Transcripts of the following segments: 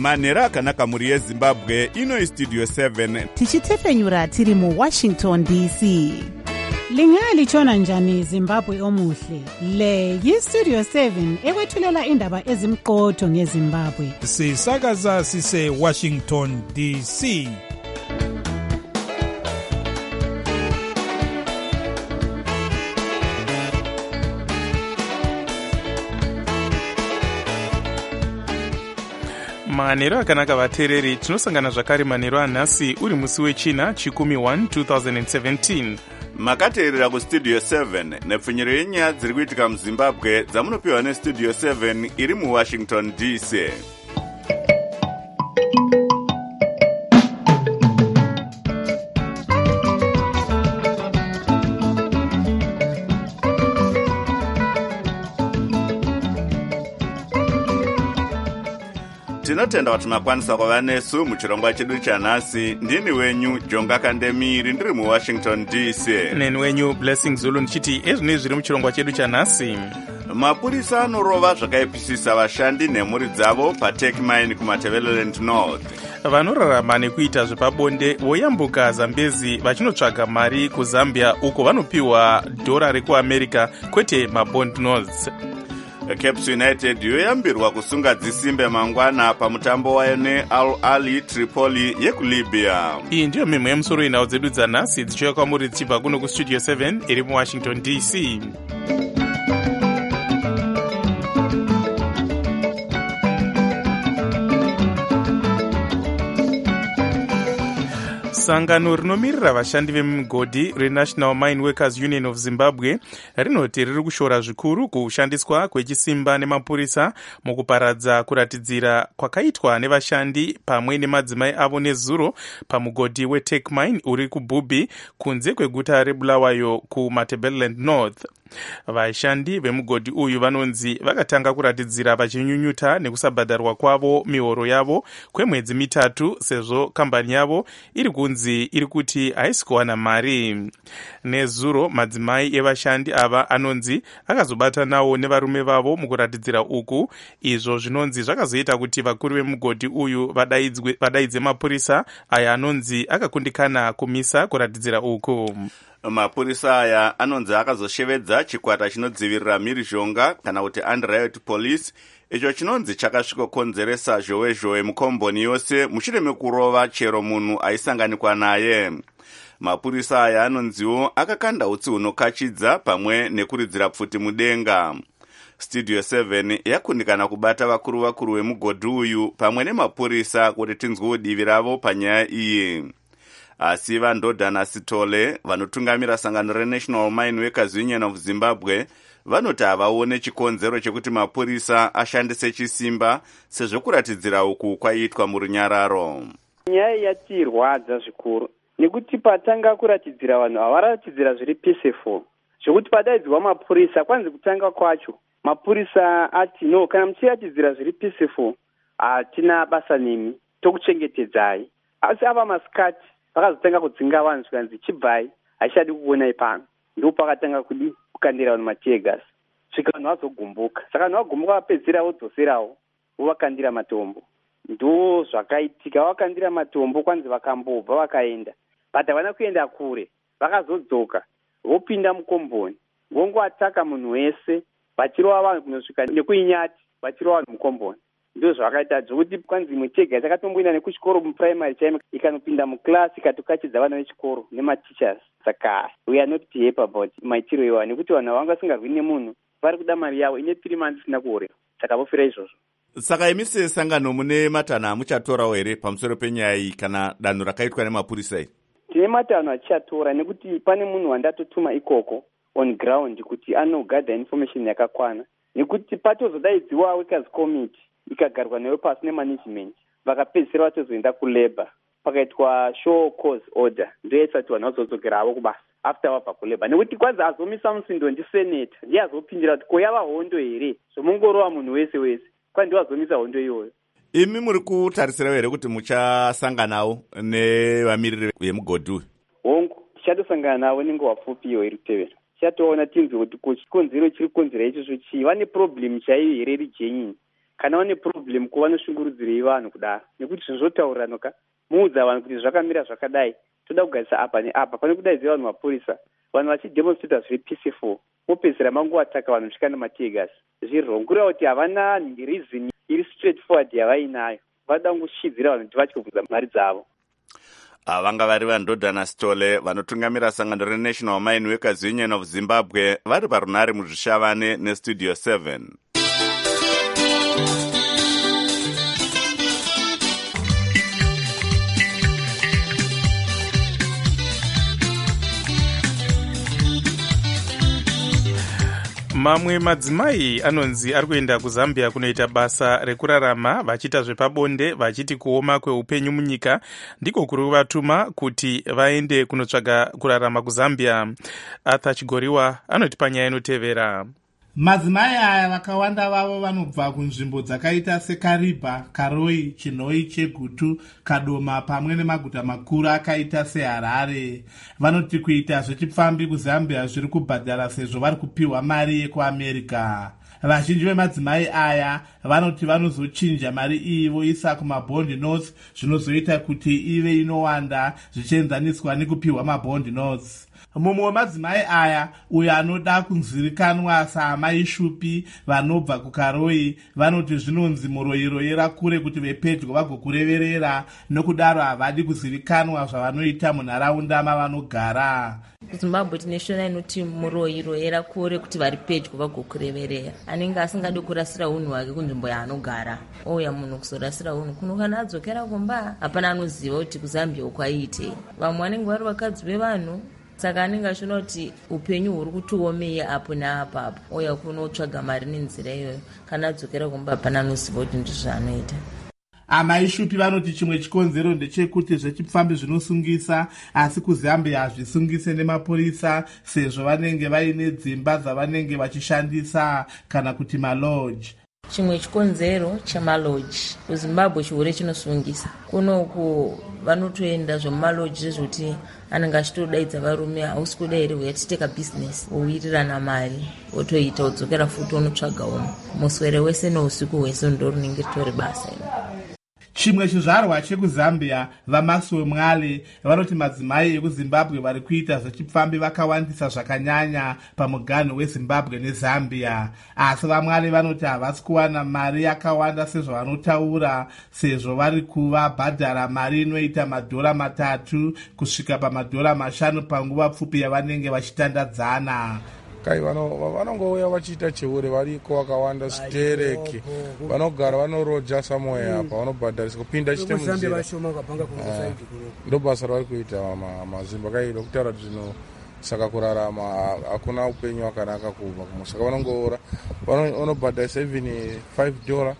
manhero akanaka mhuri yezimbabwe. Ino Studio 7 tichitefenyura tiri muWashington DC. Lingalitshona njani Zimbabwe omuhle? Le yiStudio 7 ekwethulela indaba ezimqotho ngeZimbabwe. Sisakaza sise Washington DC. manhero akanaka vateereri, tinosangana zvakare manhero anhasi uri musi wechina chikumi 1 2017. makateerera kuStudio 7 nepfunyiro yenyaya dziri kuitika muZimbabwe dzamunopiwa neStudio 7 iri muWashington DC. Tinotenda kuti makwanisa kuva nesu muchirongwa chedu chanhasi. Ndini wenyu Jonga Kandemiri ndiri muWashington DC. Neni wenyu Blessing Zulu ndichiti ezvinei zviri muchirongwa chedu chanhasi. Mapurisa anorova zvakaipisisa vashandi nemhuri dzavo paTechmine kuMatabeleland North. Vanorarama nekuita zvepabonde voyambuka Zambezi vachinotsvaga mari kuZambia uko vanopiwa dhora rekuAmerica kwete mabond notes. Caps United yoyambirwa kusunga dzisimbe mangwana pamutambo wayo neAl Ahly Tripoli yekuLibya. Iyi ndiyo mimwe yemusoro inhau dzedu dzanhasi dzichiuya kwamuri dzichibva kuno kuStudio 7 iri muWashington DC. Sangano rinomirira vashandi vemumigodhi reNational Mine Workers Union of Zimbabwe rinoti riri kushora zvikuru kushandiswa kwechisimba nemapurisa mukuparadza kuratidzira kwakaitwa nevashandi pamwe nemadzimai avo nezuro pamugodhi weTechmine uri kuBubi kunze kweguta reBulawayo kuMatabeleland North. Vashandi vemugodhi uyu vanonzi vakatanga kuratidzira vachinyunyuta nekusabhadharwa kwavo mihoro yavo kwemwedzi mitatu sezvo kambani yavo iri kunzi iri kuti haisi kuwana mari. Nezuro madzimai evashandi ava anonzi akazobatanawo nevarume vavo mukuratidzira uku, izvo zvinonzi zvakazoita kuti vakuru vemugodhi uyu vadaidze mapurisa aya anonzi akakundikana kumisa kuratidzira uku. Mapurisa aya anonzi akazoshevedza chikwata chinodzivirira mhirizhonga kana kuti Anti-Riot Police, icho chinonzi chakasvikokonzeresa zhowe mukomboni yose mushure mekurova chero munhu aisanganikwa naye. Mapurisa aya anonziwo akakanda utsi hunokachidza pamwe nekuridzira pfuti mudenga. Studio 7 yakundikana kubata vakuru vemugodhi uyu pamwe nemapurisa kuti tinzwewo divi ravo panyaya iyi. Asi Vandodha naSitole vanotungamira sangano reNational Mine Workers Union of Zimbabwe vanoti havaone chikonzero chekuti mapurisa ashandise chisimba sezvo kuratidzira uku kwaiitwa murunyararo. Nyaya yatirwadza zvikuru nekuti patanga kuratidzira vanhu havaratidzira zviri peaceful, zvokuti padaidzwa mapurisa kwanzi kutanga kwacho mapurisa ati no, kana muchiratidzira zviri peaceful hatina basa nemi, tokuchengetedzai. Asi ava masikati vakazotanga kudzinga vanhu zvikanzi chibvai, haishadi kuonai pano. Ndipo pakatanga kukandira vanhu mategas svika vanhu vazogumbuka. Saka vanhu vagumbuka vapedzisira vodzoserawo vovakandira matombo. Ndo zvakaitika, vakandira matombo kwanzi vakambobva vakaenda, but havana kuenda kure, vakazodzoka vopinda mukomboni vongoataka munhu wese vachirova vanhu kunosvika nekuinyati vachirova vanhu mukomboni. Ndo zvakaita zvokuti kwanzi mutega takatomboenda nekuchikoro muprimary chaimo ikanopinda muklasi ikatokachidza vana vechikoro nematichers. Saka we are not happy about maitiro iwa nekuti vanhu vanga vasingarwi nemunhu vari kuda mari yavo ine 3 months isina kuhorewa, saka vofira izvozvo. Saka imi sesangano mune matanho amuchatorawo here pamusoro penyaya iyi kana danho rakaitwa nemapurisa iri? Tine matanho achichatora nekuti pane munhu wandatotuma ikoko on ground kuti anogadha information yakakwana, nekuti patozodaidziwa workers committee ikagarwa nayo pasi nemanagement vakapedzisira vatozoenda kulabor pakaitwa show cause order, ndoyaisati vanhu vazodzokera havo kubasa after vabva kulabor, nekuti kwanzi azomisa musindo ndiseneta ndiye azopindira kuti ko yava hondo here zvomongorova munhu wese kwandi wazomisa hondo iyoyo. Imi muri kutarisirawo here kuti muchasanganawo nevamiriri vemugodhi uyu? Hongu tichatosangana navo nenguva pfupi iyo iri kutevera. Tichatoona tinzwe kuti chikonzero chiri kukonzera icho chii, vane problem chaiyo here iri genuine kana vane problem ko vanoshungurudzirei vanhu kudaro, nekuti zvinozotaurirano ka muudza vanhu kuti zvakamira zvakadai, toda kugarisa apa neapa, pane kudaidze vanhu mapurisa, vanhu vachidemonstrata zviri peaceful, mopedzisira mangovataka vanhu kusvika nemategas. Zviri wrong, kureva kuti havana reason iri straight forward yavainayo, vada kungoshidzira vanhu kuti vatyobvunza mari dzavo. Vanga vari vaNdodana Stole vanotungamira sangano reNational Mine Workers Union of Zimbabwe vari parunare muzvishavane nestudio 7. Mamwe madzimai anonzi ari kuenda kuZambia kunoita basa rekurarama vachiita zvepabonde vachiti kuoma kweupenyu munyika ndiko kuri kuvatuma kuti vaende kunotsvaga kurarama kuZambia. Arthur Chigoriwa anoti panyaya inotevera. Madzimai aya vakawanda vavo vanobva kunzvimbo dzakaita seKariba, Karoi, Chinhoi, Chegutu, Kadoma pamwe nemaguta makuru akaita seHarare. Vanoti kuita zvechipfambi kuZambia zviri kubhadhara sezvo vari kupiwa mari yekuAmerika. Vazhinji vemadzimai aya vanoti vanozochinja mari iyi voisa kumabondi notes, zvinozoita kuti ive inowanda zvichienzaniswa nekupiwa mabondi notes. Mumwe wemadzimai aya uyo anoda kunzivikanwa saamai Shupi vanobva kuKaroi vanoti zvinonzi muroyiroyera kure kuti vepedyo vagokureverera, nokudaro havadi kuzivikanwa zvavanoita munharaunda mavanogara. Zimbabwe tine shona inoti muroyiroyera kure kuti vari pedyo vagokureverera. Anenge asingadi kurasira unhu hwake kunzvimbo yaanogara, ouya munhu kuzorasira unhu kuno kana adzokera kumba hapana anoziva kuti kuZambia ukwaite. Vamwe vanenge vari vakadzi vevanhu, saka anenge achona kuti upenyu huri kutiomei apo neapapo, ouya kunotsvaga mari nenzira iyoyo. Kana adzokera kumba hapana anoziva kuti ndizvaanoita. Amai Shupi vanoti chimwe chikonzero ndechekuti zvechipfambi zvinosungisa, asi kuZambia hazvisungise nemapurisa sezvo vanenge vaine dzimba dzavanenge vachishandisa kana kuti malodge. Chimwe chikonzero chemalodge kuZimbabwe chihure chinosungisa. Kunoku vanotoenda zvemumalodge zvezvoti anenge achitodaidza varume, hausi kuda here uya titeka bhizinesi, wowirirana mari wotoita wodzokera futi wonotsvaga unhu. Muswere wese nousiku hwese ndo runenge ritori basa iro. Chimwe chizvarwa chekuZambia vaMasowe Mwale vanoti madzimai ekuZimbabwe vari kuita zvechipfambi vakawandisa zvakanyanya pamuganhu weZimbabwe neZambia, asi vaMwale vanoti havasi kuwana mari yakawanda sezvavanotaura, sezvo vari kuvabhadhara mari inoita $3 kusvika pa$5 panguva pfupi yavanenge vachitandadzana. Kai vanongouya vachiita cheure variko vakawanda zvitereki, vanogara vanoroja somewhere apa vanobhadharisa kupinda chite munzira. Ndo basa ravari kuita mazimba kai dokutaura kuti zvino saka kurarama hakuna upenyu hwakanaka kubva kumusaka vanongoora vanobhadharisa even $5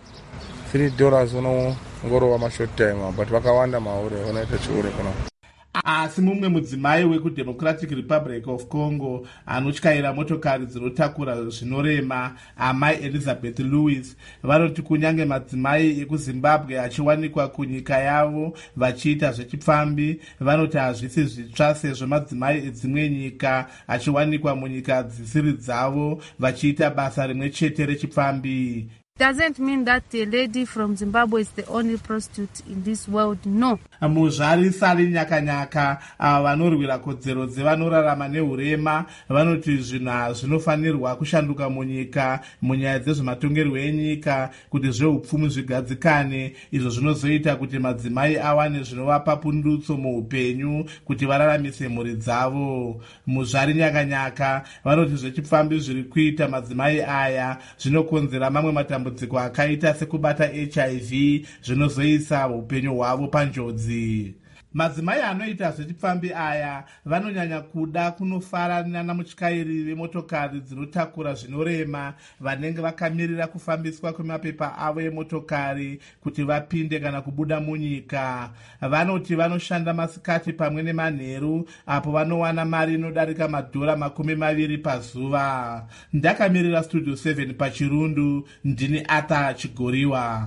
$3 unongorova mashort time, but vakawanda maure vanoita cheure kuna. Asi mumwe mudzimai wekuDemocratic Republic of Congo anotyaira motokari dzinotakura zvinorema, amai Elizabeth Lewis, vanoti kunyange madzimai ekuZimbabwe achiwanikwa kunyika yavo vachiita zvechipfambi, vanoti hazvisi zvitsva sezvo madzimai edzimwe nyika achiwanikwa munyika dzisiri dzavo vachiita basa rimwe chete rechipfambi. Doesn't mean that the lady from Zimbabwe is the only prostitute in this world, no. Muzvari Sali Nyakanyaka vanorwira kodzero dzevanorarama nehurema vanoti zvinhu zvinofanirwa kushanduka munyika munyaya dzezvematongerwo enyika kuti zveupfumi zvigadzikane, izvo zvinozoita kuti madzimai awane zvinovapa pundutso muupenyu kuti vararamise mhuri dzavo. Muzvari Nyakanyaka vanoti zvechipfambi zviri kuita madzimai aya zvinokonzera mamwe matambudziko akaita sekubata HIV zvinozoisa upenyu hwavo panjodzi. Madzimai anoita zvechipfambi aya vanonyanya kuda kunofarana namutyairi vemotokari dzinotakura zvinorema vanenge vakamirira kufambiswa kwemapepa avo emotokari kuti vapinde kana kubuda munyika. Vanoti vanoshanda masikati pamwe nemanheru apo vanowana mari inodarika $20 pazuva. Ndakamirira Studio 7 paChirundu, ndini Arthur Chigoriwa.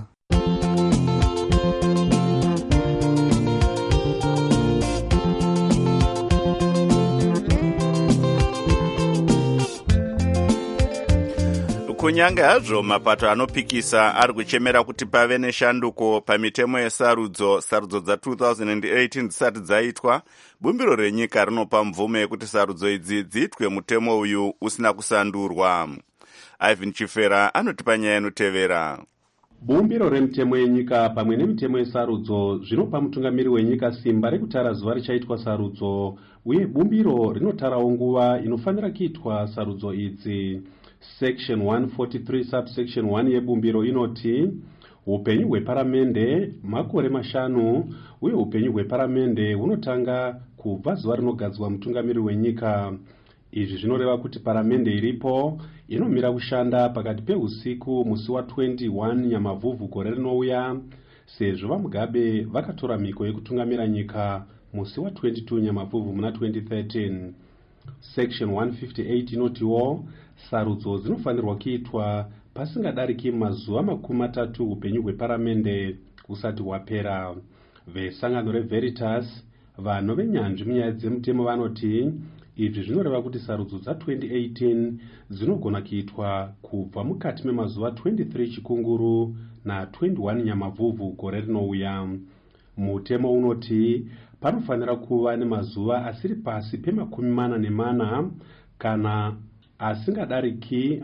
kunyange hazvo mapato anopikisa ari kuchemera kuti pave neshanduko pamitemo yesarudzo dza 2018 dzisati dzaitwa, bumbiro renyika rinopa mvume yekuti sarudzo idzi dziitwe mutemo uyu usina kusandurwa. Ivan Chifera anotipa nyaya inotevera. Bumbiro remutemo yenyika pamwe nemitemo yesarudzo zvinopa mutungamiri wenyika simba rekutara zuva richaitwa sarudzo, uye bumbiro rinotarawo nguva inofanira kuitwa sarudzo idzi. Section 143 subsection 1 yebumbiro inoti upenyu hweparamende makore 5 uye upenyu hweparamende hunotanga kubva zuva rinogadzwa mutungamiri wenyika. Izvi zvinoreva kuti paramende iripo inomira kushanda pakati peusiku musi wa21 Nyamavhuvhu gore rinouya, sezvo vaMugabe vakatora mhiko yekutungamira nyika musi wa22 Nyamavhuvhu muna 2013. Section 158 inotiwo sarudzo dzinofanirwa kuitwa pasingadariki mazuva 30 upenyu hweparamende husati hwapera. Vesangano reVeritas, vanhu venyanzvi munyaya dzemutemo vanoti izvi zvinoreva kuti sarudzo dza 2018 dzinogona kuitwa kubva mukati memazuva 23 Chikunguru na 21 Nyamavhuvhu gore rinouya. Mutemo unoti panofanira kuva nemazuva asiri pasi pe40 kana asingadariki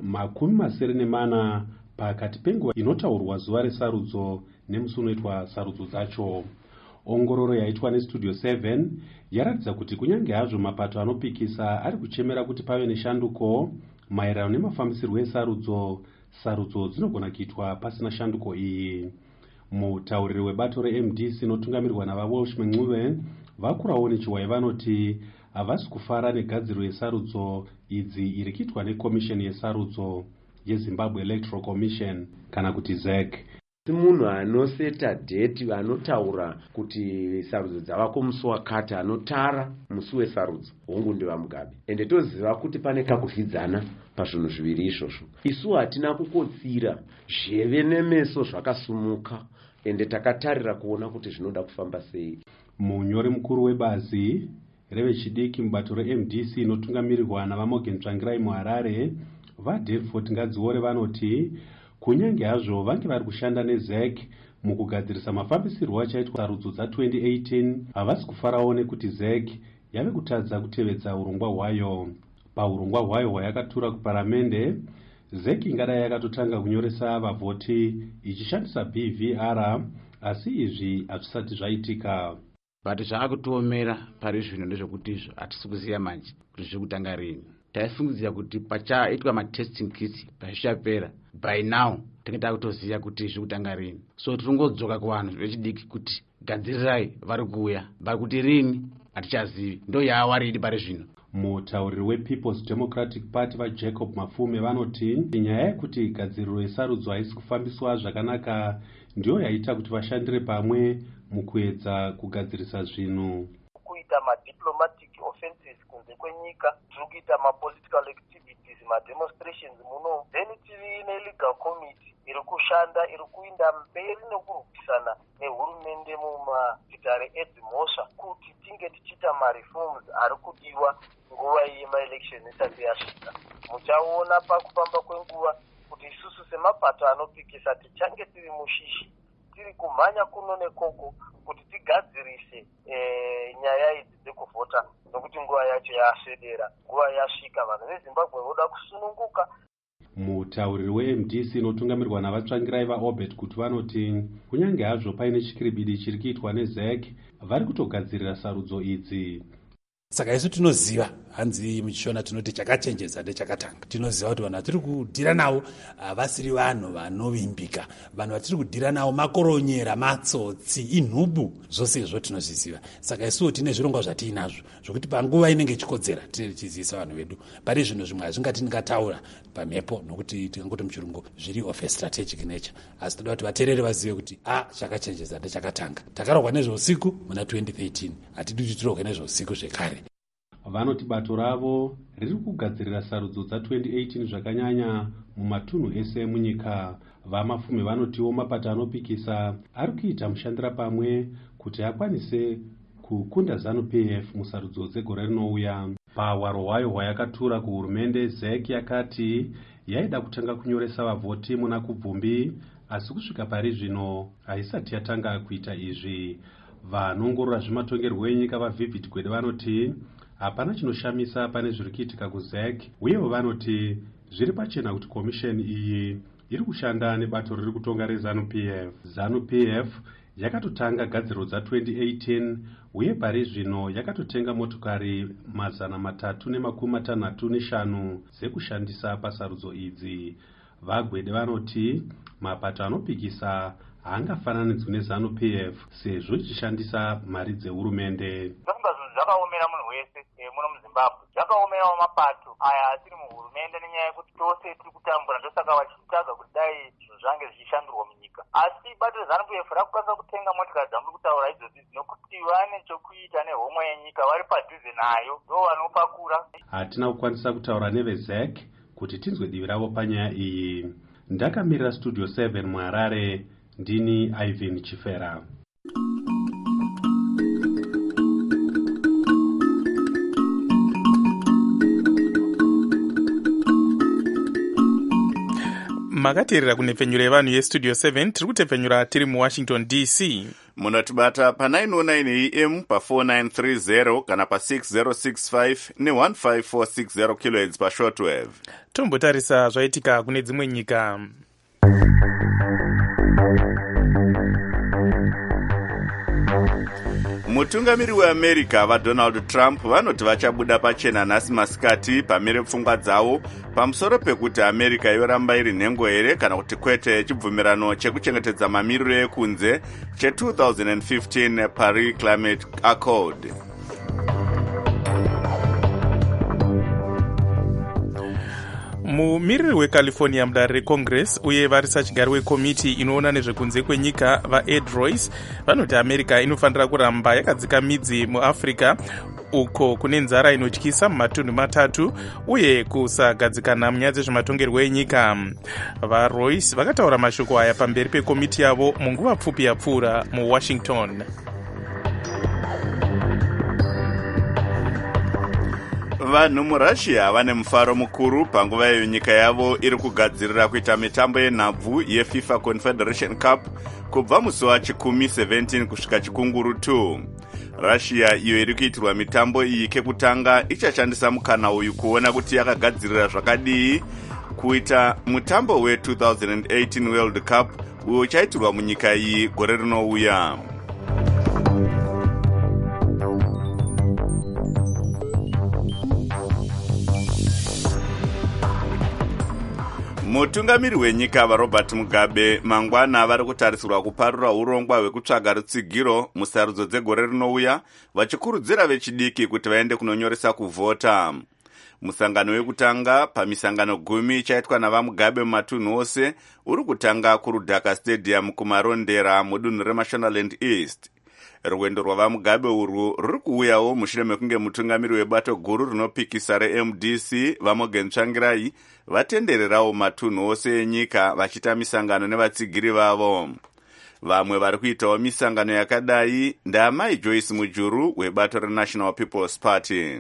24 pakati penguva inotaurwa zuva resarudzo nemusi unoitwa sarudzo dzacho. Ongororo yaitwa neStudio 7 yaratidza kuti kunyange hazvo mapato anopikisa ari kuchemera kuti pave neshanduko maererano nemafambisirwo esarudzo, sarudzo dzinogona kuitwa pasina shanduko iyi. Mutauriri webato reMDC inotungamirwa navaWalsh Meng'uve vakurawo nechiwayi vanoti havasi kufara negadziriro yesarudzo idzi iri kuitwa nekomisheni yesarudzo yeZimbabwe Electoral Commission kana kuti ZEC. Munhu anoseta dheti anotaura kuti sarudzo dzavako musi wakati anotara musi wesarudzo hongu ndevaMugabe, ende toziva kuti pane kakuvhidzana pazvinhu zviviri izvozvo. Isu hatina kukotsira, zheve nemeso zvakasumuka, ende takatarira kuona kuti zvinoda kufamba sei. Munyori mukuru webazi revechidiki mubato reMDC inotungamirirwa navaMorgan Tsvangirai muHarare, vaDelford Ngadziore vanoti kunyange hazvo vange vari kushanda neZEC mukugadzirisa mafambisirwo achaitwa sarudzo dza 2018, havasi kufarawo nekuti ZEC yave kutadza kutevedza urongwa hwayo. Paurongwa hwayo hwayakatura kuparamende, ZEC ingadai yakatotanga kunyoresa vavhoti ichishandisa BVR, asi izvi hazvisati zvaitika. Bati zvaakutoomera pari zvino ndezvekuti izvo hatisi kuziva manje kuti zviri kutanga rini. Taifungidzira kuti pachaitwa matesting kits pazvichapera, by now tinenge takutoziva kuti zviri kutanga rini. So tirongodzoka kuvanhu vechidiki kuti gadzirirai, vari kuuya, vari kuti rini hatichazivi, ndo yaawaridi pari zvino. Mutauriri wePeople's Democratic Party vaJacob Mafume vanoti nyaya yekuti gadziriro yesarudzo haisi kufambiswa zvakanaka ndiyo yaita kuti vashandire pamwe mukuedza kugadzirisa zvinhu. Kuita madiplomatic offenses kunze kwenyika, tiri kuita mapolitical activities, mademonstrations muno, then tiri nelegal committee iri kushanda, iri kuinda mberi nekurwisana nehurumende mumazitare edzimhosva kuti tinge tichiita mareforms ari kudiwa nguva yemaelection isati yasvika. Muchaona pakufamba kwenguva kuti isusu semapato anopikisa tichange tiri mushishi, tiri kumhanya kuno nekoko kuti tigadzirise nyaya idzi dzekuvhota, nokuti nguva yacho yasvedera, nguva yasvika, vanhu veZimbabwe voda kusununguka. Mutauriri weMDC inotungamirwa navatsvangirai vaObert kuti vanoti kunyange hazvo paine chikiribidi chiri kuitwa neZEC, vari kutogadzirira sarudzo idzi. Saka isu tinoziva, hanzi muchishona tinoti chakachenjeza ndechakatanga. Tinoziva kuti vanhu vatiri kudhira navo vasiri vanhu vanovimbika, vanhu vatiri kudhira navo makoronyera, matsotsi, inhubu, zvose izvo tinozviziva. Saka isuwo tine zvirongwa zvatiinazvo zvokuti panguva inenge ichikodzera tinenge tichizivisa vanhu vedu. Pari zvinhu zvimwe hazvingati ndingataura pamhepo nokuti tingangoti muchirungu zviri of a strategic nature, asi toda kuti vateereri vazive kuti chakachenjeza ndechakatanga. Takarogwa nezveusiku muna 2013, hatidi kuti tirogwe nezveusiku zvekare. Vanoti bato ravo riri kugadzirira sarudzo dza 2018 zvakanyanya mumatunhu ese munyika. VaMafume vanotiwo mapato anopikisa ari kuita mushandira pamwe kuti akwanise kukunda ZANU-PF musarudzo dzegore rinouya. Pahwaro hwayo hwayakatura kuhurumende, ZEC yakati yaida kutanga kunyoresa vavhoti muna kubvumbi, asi kusvika pari zvino haisati yatanga kuita izvi. Vanongorora zvematongerwo enyika vaVivid Gwede vanoti hapana chinoshamisa pane zviri kuitika kuZAC, uyewo vanoti zviri pachena kuti komisheni iyi iri kushanda nebato riri kutonga reZANU-PF. ZANU-PF yakatotanga gadziro dza2018 uye pari zvino yakatotenga motokari 365 dzekushandisa pasarudzo idzi. VaGwede vanoti mapato anopikisa haangafananidzwi neZANU-PF sezvo ichishandisa mari dzehurumende. Zvakaomera munhu wese muno muZimbabwe, zvakaomerawo mapato aya asiri muhurumende nenyaya yekuti tose tiri kutambura, ndosaka vachitsvaga kuti dai zvinhu zvange zvichishandurwa munyika. Asi bato reZANU-PF rakukwanisa kutenga motikari dzamuri kutaura idzodzi dzinokuti vane chokuita nehomwe yenyika, vari padhuze nayo, ndo vanopakura. Hatina kukwanisa kutaura neveZAC kuti tinzwe divi ravo panyaya iyi. Ndakamirira Studio 7 muHarare, ndini Ivan Chifera. makateerera kunepfenyuro yevanhu yestudio 7. tiri kutepfenyura tiri muWashington DC. munotibata pa909 AM pa4930 kana pa6065 ne15460 kHz pashortwave. tombotarisa zvaitika kune dzimwe nyika. mutungamiri weAmerica vaDonald Trump vanoti vachabuda pachena nhasi masikati pamire pfungwa dzavo pamusoro pekuti America yoramba iri nhengo here kana kuti kwete chibvumirano chekuchengetedza mamiriro ekunze che2015 Paris Climate Accord. mumiriri weCalifornia mudare recongress uye varisachigari wekomiti inoona nezvekunze kwenyika vaEd Royce vanoti America inofanira kuramba yakadzika midzi muAfrica uko kune nzara inotyisa mumatunhu matatu uye kusagadzikana munyaya dzezvematongerwo enyika. vaRoyce vakataura mashoko aya pamberi pekomiti yavo munguva pfupi yapfuura muWashington. vanhu muRussia vane mufaro mukuru panguva iyo nyika yavo iri kugadzirira kuita mitambo yenhabvu yeFIFA Confederation Cup kubva musi wa17 kusvika chikunguru 2. Russia iyo iri kuitirwa mitambo iyi kekutanga ichashandisa mukana uyu kuona kuti yakagadzirira zvakadii kuita mutambo we2018 World Cup uyo uchaitirwa munyika iyi gore rinouya. mutungamiri wenyika vaRobert Mugabe mangwana vari kutarisirwa kuparura urongwa hwekutsvaga rutsigiro musarudzo dzegore rinouya vachikurudzira vechidiki kuti vaende kunonyoresa kuvhota. musangano wekutanga pamisangano 10 ichaitwa navaMugabe mumatunhu ose uri kutanga kuRudhaka Stadium kumarondera mudunhu reMashonaland East. rwendo rwavaMugabe urwu ruri kuuyawo mushure mekunge mutungamiri webato guru rinopikisa reMDC Vamogen Tsvangirai vatendererawo matunhu ose enyika vachiita misangano nevatsigiri vavo. vamwe vari kuitawo misangano yakadai ndaamai Joyce Mujuru webato reNational People's Party.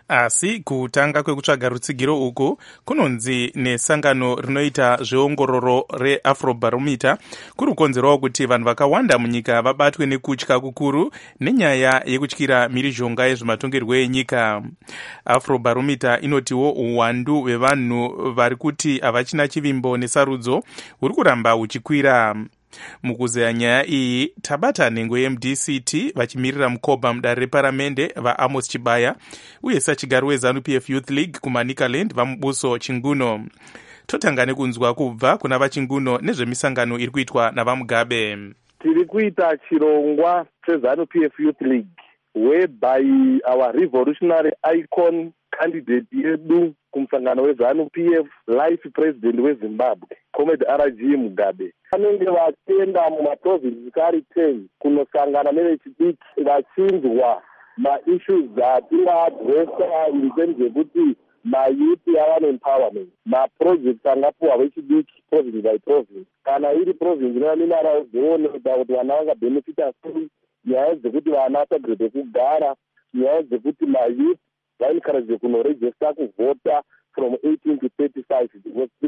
asi kutanga kwekutsvaga rutsigiro uku kunonzi nesangano rinoita zveongororo reAfrobarometer kuri kukonzerawo kuti vanhu vakawanda munyika vabatwe nekutya kukuru nenyaya yekutyira mhirizhonga yezvematongerwo enyika. Afrobarometer inotiwo uwandu hwevanhu vari kuti havachina chivimbo nesarudzo huri kuramba huchikwira. mukuzeya nyaya iyi tabata nhengo yeMDCT vachimirira mukoba mudare reparamende vaAmos Chibaya uye sachigari weZANU-PF Youth League kuManicaland vaMubuso Chinguno. totanga nekunzwa kubva kuna vaChinguno nezvemisangano iri kuitwa navaMugabe. tiri kuita chirongwa cheZANU-PF Youth League whereby our revolutionary icon candidate yedu kumusangano weZANU-PF life president weZimbabwe Comrade RG Mugabe vanenge vachienda mumaprovinsi kari 10 kunosangana nevechidiki vachinzwa maissues atingaadresa in terms yekuti mayouth ava empowerment maprojects angapuwa vechidiki province by province kana iri province inovaminara dzioneka kuti vana vangabenefita sei, nyaya dzekuti vana vatagirwe kugara, nyaya dzekuti mayouth vaencourage kunorejista kuvhota from 18 to 35 tiri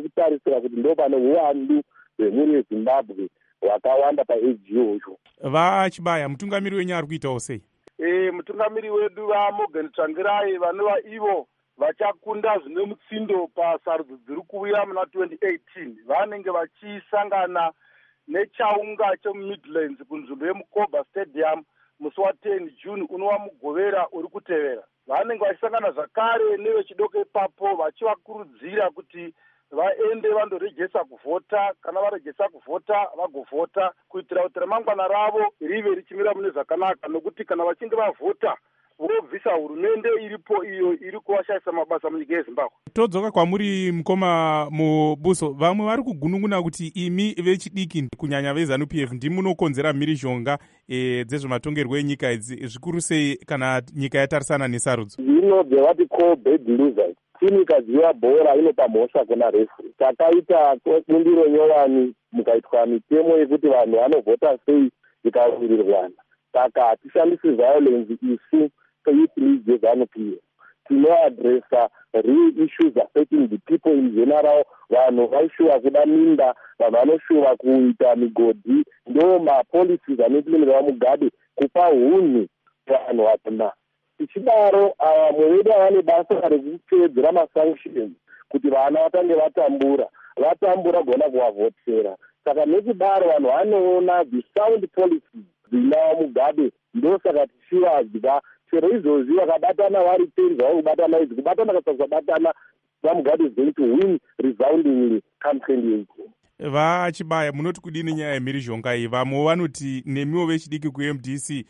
zvinosvika kuti ndo pane uwandu hwemhuri yezimbabwe hwakawanda paeji iyoyo. Vachibaya, mutungamiri wenyu ari kuitawo sei? Mutungamiri wedu vaMorgan Tsvangirai vanova ivo vachakunda zvine mutsindo pasarudzo dziri kuuya muna 2018 vanenge vachisangana nechaunga chemumidlands kunzvimbo yemukoba stadium musi wa10 June unova mugovera uri kutevera. Vanenge vachisangana zvakare nevechidoko ipapo vachivakurudzira kuti vaende vandorejesa kuvhota, kana varejesa kuvhota vagovhota kuitira kuti ramangwana ravo rive richimira mune zvakanaka, nokuti kana vachinge vavhota vobvisa hurumende iripo iyo iri kuvashayisa mabasa munyika yeZimbabwe. Todzoka kwamuri mukoma mubuso, vamwe vari kugunun'una kuti imi vechidiki kunyanya veZANU-PF ndimunokonzera mhirizhonga dzezvematongerwo enyika idzi, zvikuru sei kana nyika yatarisana nesarudzo? Inobve vati co-bed losers. Timu ikadziva bhora inopa mhosva kuna refuri. Takaita bumbiro nyowani mukaitwa mitemo yekuti vanhu vanovhota sei ikawirirwana. Saka hatishandisi violence isu youth league yeZANU-PF. Tinoadresa real issues affecting the people in general. Vanhu vaishuva kuda minda, vanhu vanoshuva kuita migodhi, ndo mapolicies anotimirira Mugabe kupa hunhu vanhu vatona. Tichidaro vamwe vedu vane basa rekupedzera masanctions kuti vana vatange vatambura gona kuvavhotera. Saka nekudaro vanhu vanoona the sound policies dzina Mugabe, ndo saka tichivadya chero izvozvi vakabatana vari peri zvavo kubatana idzi kubatana kasakusabatana vaMugabe is going to win resoundingly come 2018. Vachibaya, munoti kudini nyaya yemhirizhonga iyi? Vamwe vanoti nemiwo vechidiki kuMDC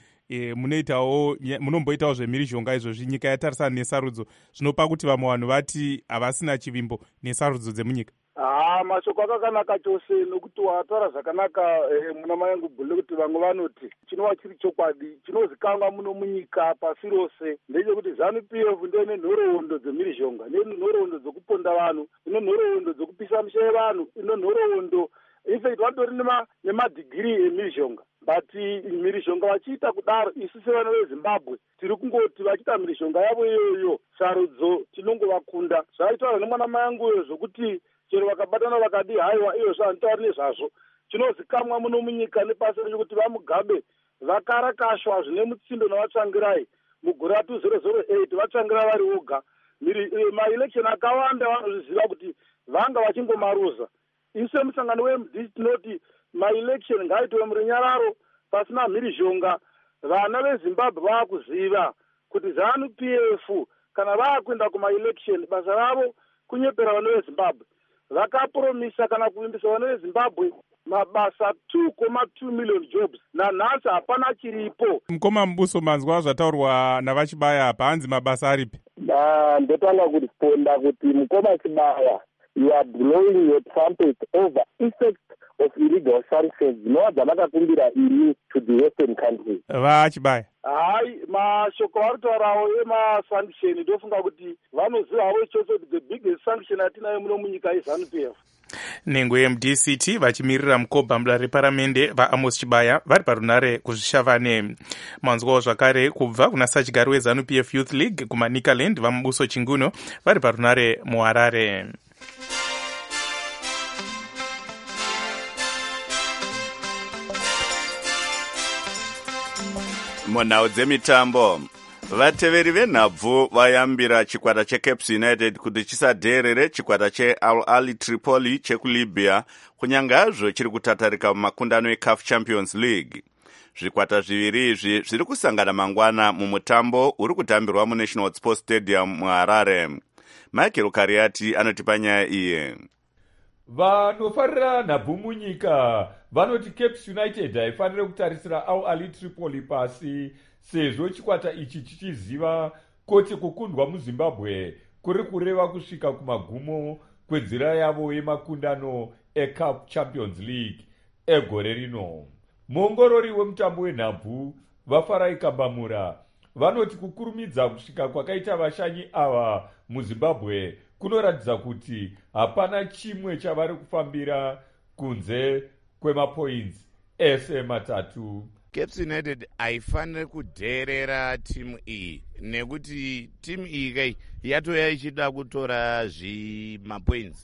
munomboitawo zvemhirizhonga izvozvi, nyika yatarisana nesarudzo, zvinopa kuti vamwe vanhu vati havasina chivimbo nesarudzo dzemunyika. Mashoko akakanaka chose, nokuti wataura zvakanaka muna mai angu Bhule, kuti vamwe vanoti chinova chiri chokwadi chinozikanwa muno munyika pasi rose ndechekuti ZANU-PF ndo ine nhoroondo dzemhirizhonga, ine nhoroondo dzokuponda vanhu, ine nhoroondo dzokupisa mishe vanhu, ine nhoroondo infact vatori nemadhigiri emhirizhonga. But mhirizhonga vachiita kudaro, isu sevana veZimbabwe tiri kungoti vachiita mhirizhonga yavo iyoyo sarudzo tinongovakunda. Zvaitaura nemwana mai anguyo zvokuti chero vakabatana vakadi haiwa iyo zvantauri nezvazvo chinozikamwa muno munyika nepasi rekuti vaMugabe vakarakashwa zvine mutsindo navatsvangirai mugore ra2008 vatsvangira vari voga. Maelection akawanda vanozviziva kuti vanga vachingomaruza. Isu semusangano weMDC tinoti maelection ngaaitwe murunyararo pasina mhirizhonga. Vana veZimbabwe vaakuziva kuti ZANU-PF kana vaakuenda kumaelection basa ravo kunyepera vana veZimbabwe. Vakapromisa kana kuvimbisa vana veZimbabwe mabasa 2.2 million jobs. Nanhasi hapana chiripo. Mukoma mubuso, manzwa zvataurwa navachibaya apa, hanzi mabasa aripi? Ndotanga kurisponda kuti mukoma Chibaya, you are blowing your trumpet over effect of illegal sanctions dzinova dzavakakumbira ini to the western countries. Vachibaya, hai mashoko vari kutaurawo emasanction ndofunga kuti vanozivawo chose kuti the biggest sanction atinayo muno munyika yeZANU-PF. Nhengo yeMDCT vachimirira mukoba muda reparamende vaAmos Chibaya vari parunare kuzvishavane. Manzwawo zvakare kubva kuna sachigari weZANU-PF Youth League kumaNikaland vaMubuso Chinguno vari parunare muHarare. Munhau dzemitambo, vateveri venhabvu vayambira chikwata cheCaps United kuti chisadherere chikwata cheAl Ahly Tripoli chekuLibya kunyange hazvo chiri kutatarika mumakundano eCAF Champions League. Zvikwata zviviri izvi zviri kusangana mangwana mumutambo uri kutambirwa muNational Sports Stadium muHarare. Michael Kariati anotipa nyaya iyi. Vanofarira nhabvu munyika vanoti Caps United haifanire kutarisira Al Ahly Tripoli pasi, sezvo chikwata ichi chichiziva kuti kukundwa muZimbabwe kuri kureva kusvika kumagumo kwenzira yavo yemakundano eCAF Champions League egore rino. Muongorori wemutambo wenhabvu vaFarai Kambamura vanoti kukurumidza kusvika kwakaita vashanyi ava muZimbabwe kunoratidza kuti hapana chimwe chavari kufambira kunze kwemapoints ese matatu. Caps United haifanire kudherera timu iyi nekuti timu iyi kai yatoya ichida kutora zvimapoints.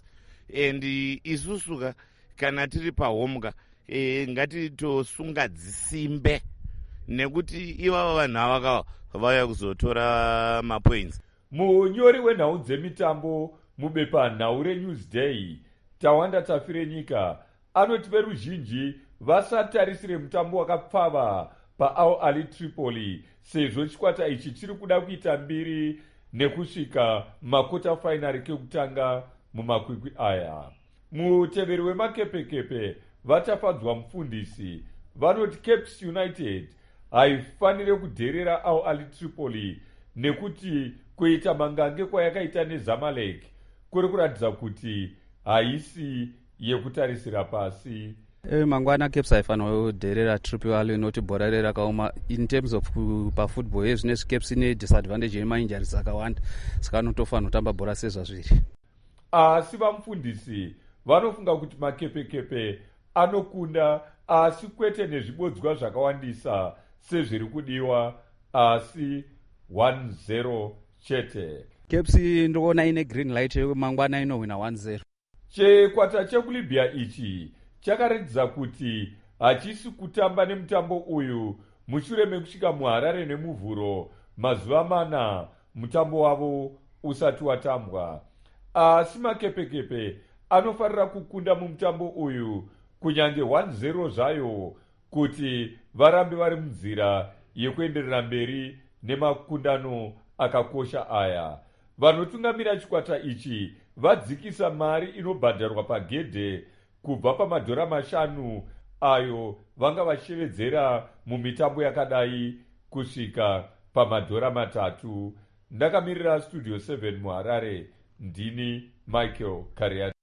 and isusuka kana tiri pahomka ngatitosunga dzisimbe nekuti ivava vanhu ava vauya kuzotora mapoints. Munyori wenhau dzemitambo mubepanhau reNewsday Tawanda Tafirenyika anoti veruzhinji vasatarisire mutambo wakapfava paAl Ahly Tripoli sezvo chikwata ichi chiri kuda kuita mbiri nekusvika makota final kekutanga mumakwikwi aya. Muteveri wemakepekepe vatafadzwa mufundisi vanoti Caps United haifanire kudherera Al Ahly Tripoli nekuti kuita mangange kwayakaita neZamalek kuri kuratidza kuti haisi yekutarisira pasi. Mangwana Caps haifanira kudherera Tripoli noti bhora rere rakaoma. In terms of pafootball yezvinezvi Caps ine disadvantage yemainjuries akawanda saka anotofanira kutamba bhora sezvazviri. Asi vamufundisi vanofunga kuti makepekepe anokunda asi kwete nezvibodzwa zvakawandisa sezviri kudiwa asi 1-0 chete. Caps ndoona ine green light mangwana inohwina 1-0. Chikwata chekulibya ichi chakaratidza kuti hachisi kutamba nemutambo uyu mushure mekusvika muHarare nemuvhuro mazuva mana mutambo wavo usati watambwa. Asi makepekepe anofarira kukunda mumutambo uyu kunyange 1-0 zvayo kuti varambe vari munzira yekuenderera mberi nemakundano akakosha aya. Vanotungamira chikwata ichi vadzikisa mari inobhadharwa pagedhe kubva pamadhora 5 ayo vanga vachevedzera mumitambo yakadai kusvika pamadhora 3. Ndakamirira Studio 7 muHarare, ndini Michael Kariati.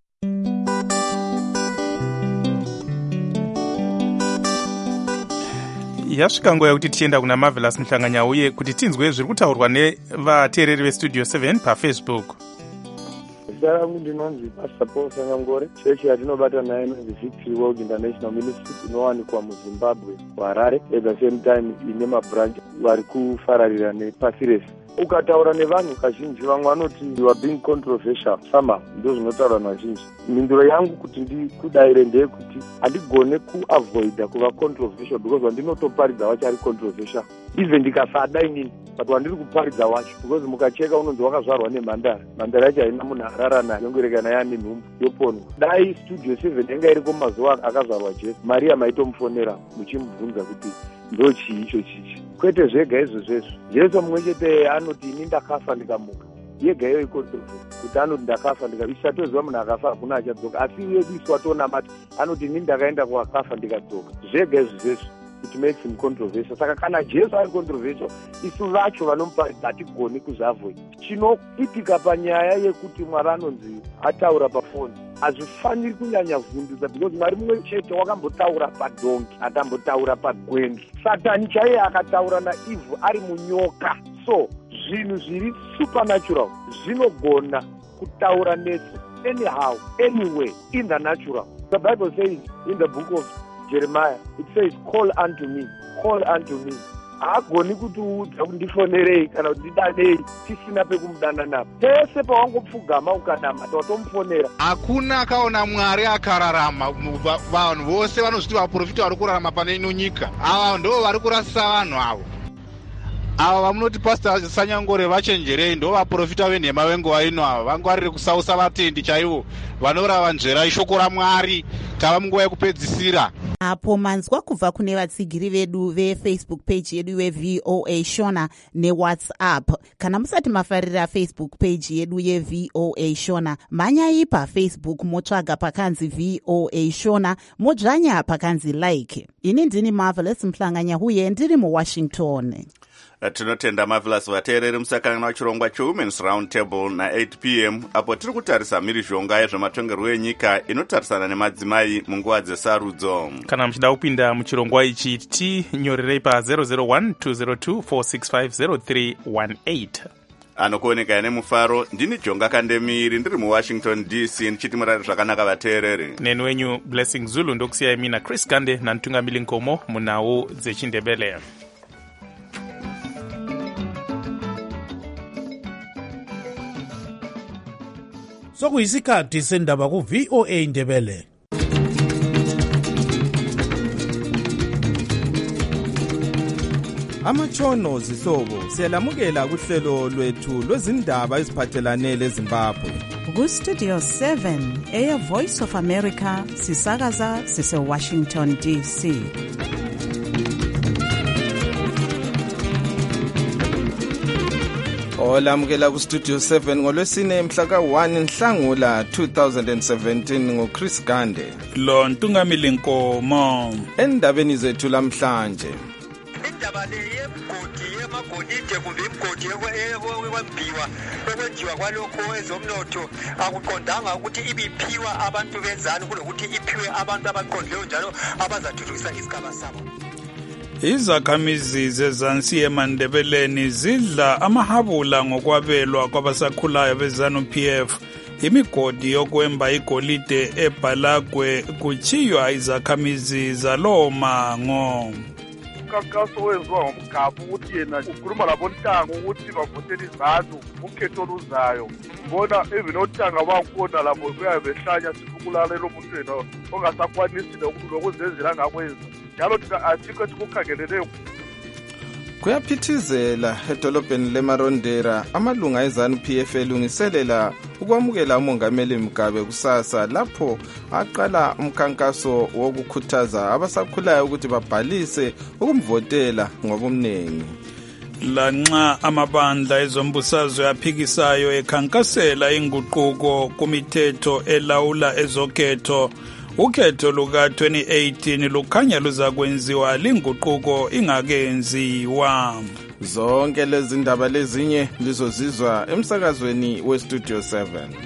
Yasvika nguva yekuti tichienda kuna Marvelous Muhlanganya uye kuti tinzwe zviri kutaurwa nevateereri veStudio 7 paFacebook. Zita rangu ndinonzi Pastor Paul Sanyangore. Chechi yatinobata nayo inonzi Victory World International Ministry inowanikwa muZimbabwe, Harare. At the same time ine mabranch vari kufararira nepasi rese. Ukataura nevanhu kazhinji vamwe vanoti you are being controversial somehow, ndo zvinotaura vazhinji. Mhinduro yangu kuti ndikudaire ndeyekuti handigone kuavoida kuva controversial because wandinotoparidza wacho ari controversial even ndikasada inini but wandiri kuparidza wacho because mukacheka unonzi wakazvarwa nemhandara. Mhandara yacho haina munhu arara nayo yongorekana yaane nhumbu yoponwa. Dai Studio 7 yanga iriko mazuva akazvarwa Jesu, Maria maitomufonera muchimubvunza kuti ndo chii icho chichi. Kwete zvega izvozvezvo. Jesu mumwe chete anoti ini ndakafa ndikamuka. Yega iyo ikontroversi kuti anoti ndakafa ndikatoziva munhu akafa hakuna achadzoka. Asi iye Kristu watonamata anoti ini ndakaenda kwakafa ndikadzoka. Zvega izvozvezvo it makes him controversial. Saka kana Jesu ari controversial, isu vacho vanomuparidza hatigoni kuzvavoida. Chinoitika panyaya yekuti Mwari anonzi ataura pafoni hazvifaniri kunyanya vhundutsa because Mwari mumwe chete wakambotaura padhongi, akambotaura pagwenzi. Satani chaiye akataura naEvhe ari munyoka. So zvinhu zviri supernatural zvinogona kutaura nesu anyhow, anyway, in the natural. The Bible says in the book of Jeremiah, it says, call unto me, call unto me. Haagoni kutiudza kuti ndifonerei kana kuti ndidadei tisina pekumudana napo. Pese pawangopfugama ukanamata watomufonera. Hakuna akaona Mwari akararama. Vanhu vose vanozviti vaprofita vari kurarama pane ino nyika. Ava ndo vari kurasisa vanhu avo. Ava vamunoti Pastor Sanyangore vachenjerei ndo vaprofita venhema venguva ino ava vangwarire kusausa vatendi chaivo vanorava njera ishoko raMwari tava munguva yekupedzisira. Apo manzwa kubva kune vatsigiri vedu veFacebook page yedu yeVOA Shona neWhatsApp. Kana musati mafarira Facebook page yedu yeVOA Shona, manyai paFacebook motsvaga pakanzi VOA Shona, modzvanya pakanzi like. Ini ndini Marvelous Muhlanganya uye ndiri muWashington. Tinotenda Marvelous vateereri musakangana wachirongwa cheWomen's Round Table na 8 p.m. apo tiri kutarisa mhirizhonga yezvematongerwo enyika inotarisana nemadzimai munguva dzesarudzo. Kana muchida kupinda muchirongwa ichi tinyorerei pa 001-202-465-0318. Anokuoneka nemufaro, ndini Jonga Kandemiri ndiri muWashington DC ndichiti murari zvakanaka vateereri. Neni wenyu Blessing Zulu ndokusiyai mina Chris Gande naNtungamili Nkomo munhau dzechindebele. sokuyisikhathi sendaba ku-VOA Indebele. Amatshono zihlobo siyalamukela kuhlelo lwethu lwezindaba eziphathelane leZimbabwe. Ku-Studio 7 Air Voice of America sisakaza sise-Washington DC. Olamukela ku-Studio 7 ngolwesine mhla ka-1 Nhlangula 2017 ngoChris Gande. Lo Ntungamili Nkomo. Endabeni zethu lamhlanje. Indaba le yemgodi yemagolide kumbe imgodi yekwembiwa okwenziwa kwalokho ezomnotho akuqondanga ukuthi ibiphiwa abantu bezani kulokuthi iphiwe abantu abaqondileyo njalo abazathuthukisa isigaba sabo. Izakhamizi zezansi eMandebeleni zidla amahabula ngokwabelwa kwabasakhulayo beZANU-PF. Imigodi yokwemba igolide eBhalagwe kuchiywa izakhamizi zalowo mango. Umkhankaso wenziwa ngomgaba ukuthi yena ukhuluma labontanga ukuthi bavotele iZANU ukhetho oluzayo. Ngibona even otanga bakhona labo kuyabe behlanya sifukulalela umuntu yena ongasakwanisi lokuzenzela ngakwenza. Njalo thina asikho esikukhangeleleyo. Kuyaphithizela edolobheni leMarondera amalunga eZANU-PF elungiselela ukwamukela umongameli Mugabe kusasa lapho aqala umkhankaso wokukhuthaza abasakhulayo ukuthi babhalise ukumvotela ngobumnengi. Lanxa amabandla ezombusazwe aphikisayo ekhankasela inguquko kumithetho elawula ezokhetho, ukhetho luka-2018 lukhanya luzakwenziwa linguquko ingakenziwa. Zonke lezi ndaba lezinye lizozizwa emsakazweni weStudio 7.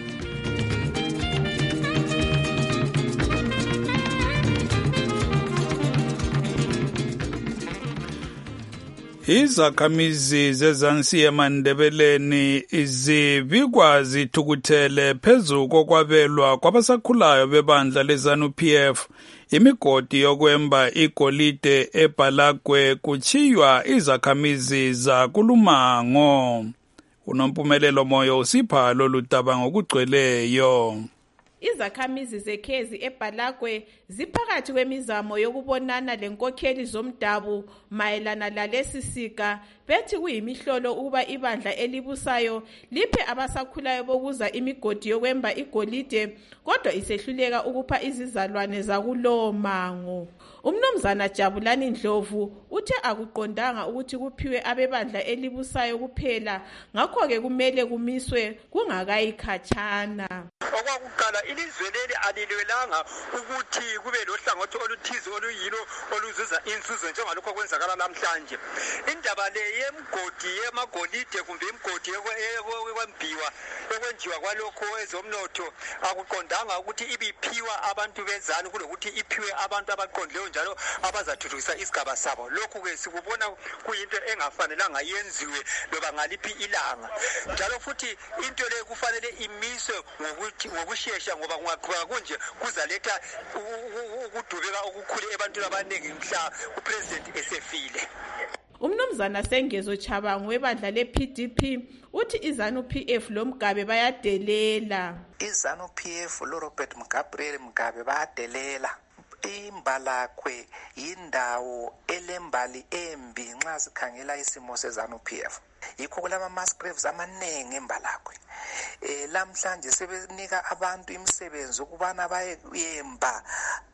Izakhamizi zezansi eMandebeleni zibikwa zithukuthele phezu kokwabelwa kwabasakhulayo bebandla leZANU-PF. Imigodi yokwemba igolide eBhalagwe kuchiywa izakhamizi zakulumango. Unompumelelo Moyo usipha lolu daba ngokugcweleyo. Izakhamizi zekhezi eBhalagwe ziphakathi kwemizamo yokubonana lenkokheli zomdabu mayelana lalesi sika, bethi kuyimihlolo ukuba ibandla elibusayo liphe abasakhulayo bokuza imigodi yokwemba igolide, kodwa isehluleka ukupha izizalwane zakulowo mango. Umnumzana Jabulani Ndlovu uthe akuqondanga ukuthi kuphiwe abebandla elibusayo kuphela, ngakho-ke kumele kumiswe kungakayikhatshana. Okwakuqala ilizwe leli alilwelanga ukuthi kube lohlangothi oluthize oluyilo oluzuza inzuzo njengalokho kwenzakala namhlanje. Indaba le yemgodi yemagolide kumbe imgodi yekwembiwa ekwenziwa kwalokho ezomnotho akuqondanga ukuthi ibiphiwa abantu bezani kulokuthi iphiwe abantu abaqondileyo njalo abazathuthukisa isigaba sabo. Lokhu-ke sikubona kuyinto engafanelanga yenziwe loba ngaliphi ilanga, njalo futhi into le kufanele imiswe ngokushesha ngoba kungaqhubeka kunje kuzaletha ukudubeka okukhulu ebantwini abaningi mhla upresident esefile. Umnumzana Sengezo Chabangu webandla le-PDP uthi iZANU-PF lo Mugabe bayadelela. iZANU-PF lo Robert Mugabe bayadelela. iMbalakwe yindawo elembali embi nxa sikhangela isimo seZANU-PF. Yikho kulama-mass graves amaningi eMbalakwe. Lamhlanje sebenika abantu imisebenzi ukubana bayemba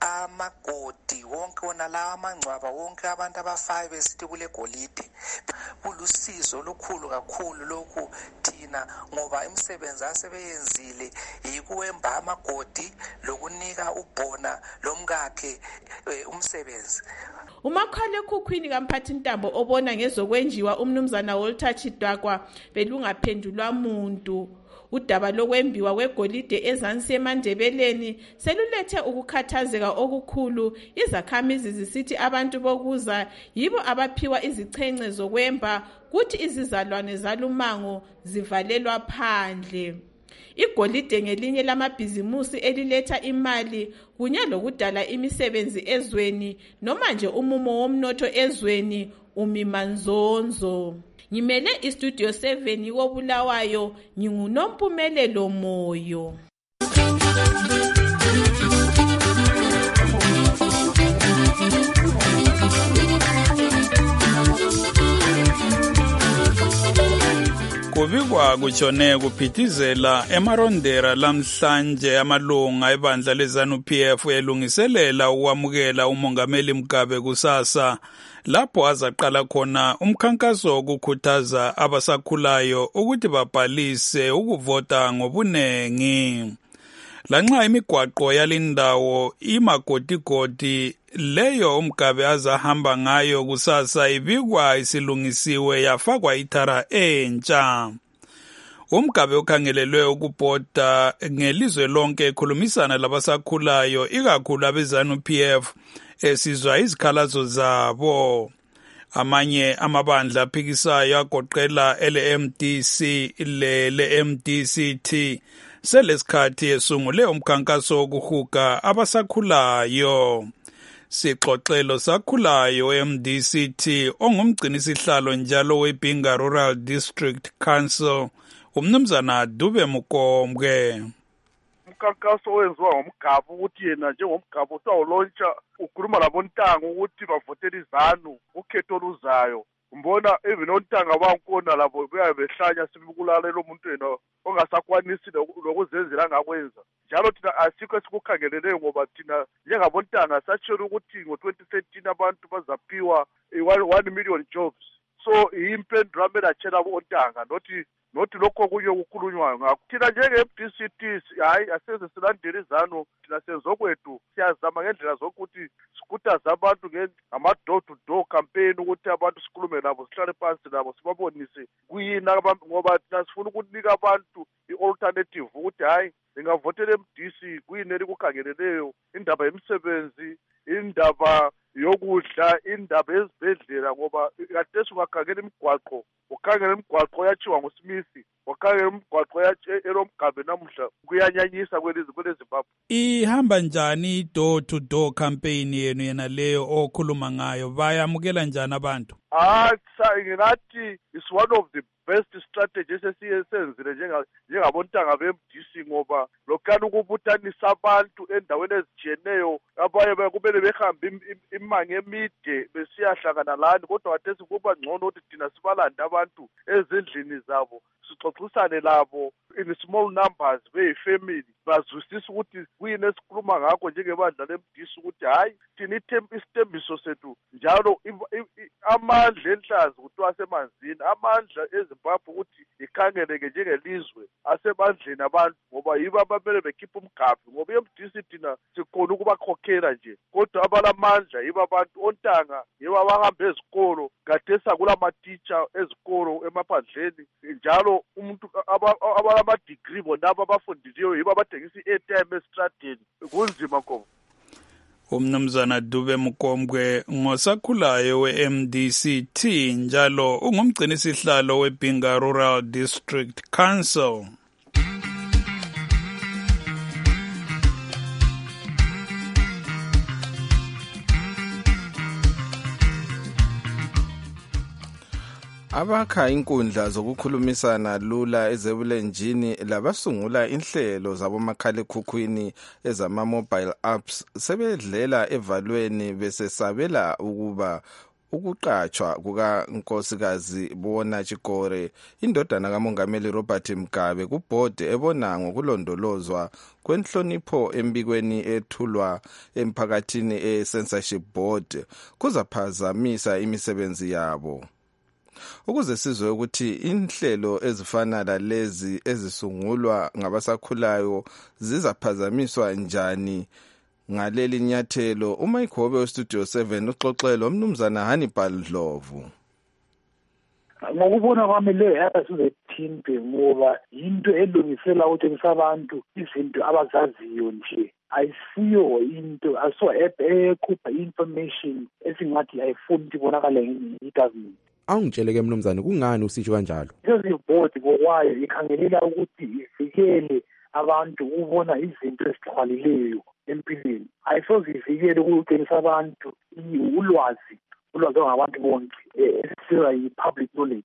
amagodi wonke wona lawa amangcwaba wonke abantu abafayo besithi kule golide. Kulusizo olukhulu kakhulu lokhu thina ngoba imisebenzi asebeyenzile yikuwemba amagodi lokunika ubhona lomkakhe umsebenzi. Umakhalekhukhwini kamphathintambo obona ngezokwenjiwa umnumzana Walter Chidwakwa belungaphendulwa muntu. Udaba lokwembiwa kwegolide ezansi eMandebeleni selulethe ukukhathazeka okukhulu. Izakhamizi zisithi abantu bokuza yibo abaphiwa izichenge zokwemba, kuthi izizalwane zalumango zivalelwa phandle. Igolide ngelinye lamabhizimusi eliletha imali kunye lokudala imisebenzi ezweni, noma nje umumo womnotho ezweni umimanzonzo. ngimele istudio 7 koBulawayo nginguNompumelelo Moyo. Kubikwa kutshone kuphithizela emarondera lamhlanje amalunga ebandla leZANU-PF elungiselela ukwamukela umongameli Mugabe kusasa lapho azaqala khona umkhankaso wokukhuthaza abasakhulayo ukuthi babhalise ukuvota ngobunengi. Lanxa imigwaqo yalindawo imagodigodi leyo uMgabe azahamba ngayo kusasa ibikwa isilungisiwe yafakwa ithara entsha. uMgabe ukhangelelwe ukubhoda ngelizwe lonke ekhulumisana labasakhulayo ikakhulu abeZANU-PF esizwa izikhalazo zabo. Amanye amabandla aphikisayo agoqela ele-MDC le-MDCT selesikhathi esungule umkhankaso wokuhuga abasakhulayo. Sixoxelo sakhulayo MDCT ongumgcinisihlalo njalo weBinga Rural District Council umnumzana Dube Mukombwe. Umkhankaso owenziwa ngoMgabe ukuthi yena njengomgabe utawulontsha ukhuluma labontanga ukuthi bavotele iZANU ukhetho oluzayo. Umbona even ontanga bankona labo behlanya sibukulalela umuntu yena ongasakwanisi lokuzenzela angakwenza. Njalo thina asikho esikukhangeleleyo ngoba thina njengabontanga satshela ukuthi ngo-2013 abantu bazaphiwa 1 million jobs. So impendula amele atshela abontanga nothi lokho kunye kukhulunywayo ngakho. Thina njenge-MDCT hayi aseze silandele iZANU, thina senzokwethu siyazama ngendlela zokuthi sikhuthaze abantu ngama-door-to-door campaign ukuthi abantu sikhulume nabo, sihlale phansi nabo sibabonise kuyini ngoba thina sifuna ukunika abantu i-alternative ukuthi hayi ngingavotela MDC kuyini elikukhangeleleyo, indaba yemisebenzi, indaba yokudla, indaba yezibhedlela ngoba kade ungakhangela imigwaqo, ukhangela imigwaqo yachiwa nguSmith, ukhangela imigwaqo elomgabe namuhla kuyanyanyisa kweleZimbabwe. Ihamba njani i-door-to-door campaign yenu yena leyo okhuluma ngayo? Bayamukela njani abantu? Ngingathi it's one of the best strategies esiyenzile njengabontanga be-MDC ngoba lokhani ukubuthanisa abantu endaweni ezijiyeneyo abanye kumele behambe imango emide besiyahlangana lani, kodwa khathesi kuba ngcono ukuthi thina sibalande abantu ezindlini zabo sixoxisane labo in small numbers beyifamily bazwisisa ukuthi kuyini esikhuluma ngakho njengebandla le-MDC ukuthi hayi thina isithembiso sethu njalo amandla enhlazi kuthiwa asemanzini, amandla eZimbabwe ukuthi ikhangeleke njengelizwe asemandleni abantu ngoba yibo abamele bekhipha uMgabe ngoba i-MDC thina sikhona ukubakhokhela nje, kodwa abalamandla yibo abantu ontanga yibo abahamba ezikolo khathesi akulamatitsha ezikolo emaphandleni njalo umuntu abalama-degree bonabo abafundiliyo yibo abathengisa i-airtime esitradeni kunzima ngoba. Umnumzana Dube Mukombwe ngosakhulayo we-MDCT njalo ungumgcinisihlalo weBinga Rural District Council. Abakha inkundla zokukhulumisana lula ezebulenjini labasungula inhlelo zabomakhalekhukhwini ezama-mobile apps sebedlela evalweni besesabela ukuba ukuqatshwa kukankosikazi Bona Chikore indodana kamongameli Robert Mugabe kubhodi ebona ngokulondolozwa kwenhlonipho embikweni ethulwa emphakathini e-censorship board kuzaphazamisa imisebenzi yabo. Ukuze sizwe ukuthi inhlelo ezifana lalezi ezisungulwa ngabasakhulayo zizaphazamiswa njani ngaleli nyathelo, uMayigobe weStudio 7 uxoxelo umnumzana Hannibal Dlovu. Ngokubona kwami le asizethimbe ngoba into elungisela ukutshengisa abantu izinto abazaziyo nje, ayisiyo into aso ekhupha information esingathi ayifuni ukuthi ibonakale yi-government. Awungitsheleke mnumzane kungani usitsho kanjalo? Lezi board ngokwayo ikhangelela ukuthi ivikele abantu ukubona izinto ezixhwalileyo empilweni, ayisoze ivikele ukutshengisa abantu ulwazi olwaziwa ngabantu bonke esisiwa yi-public knowledge.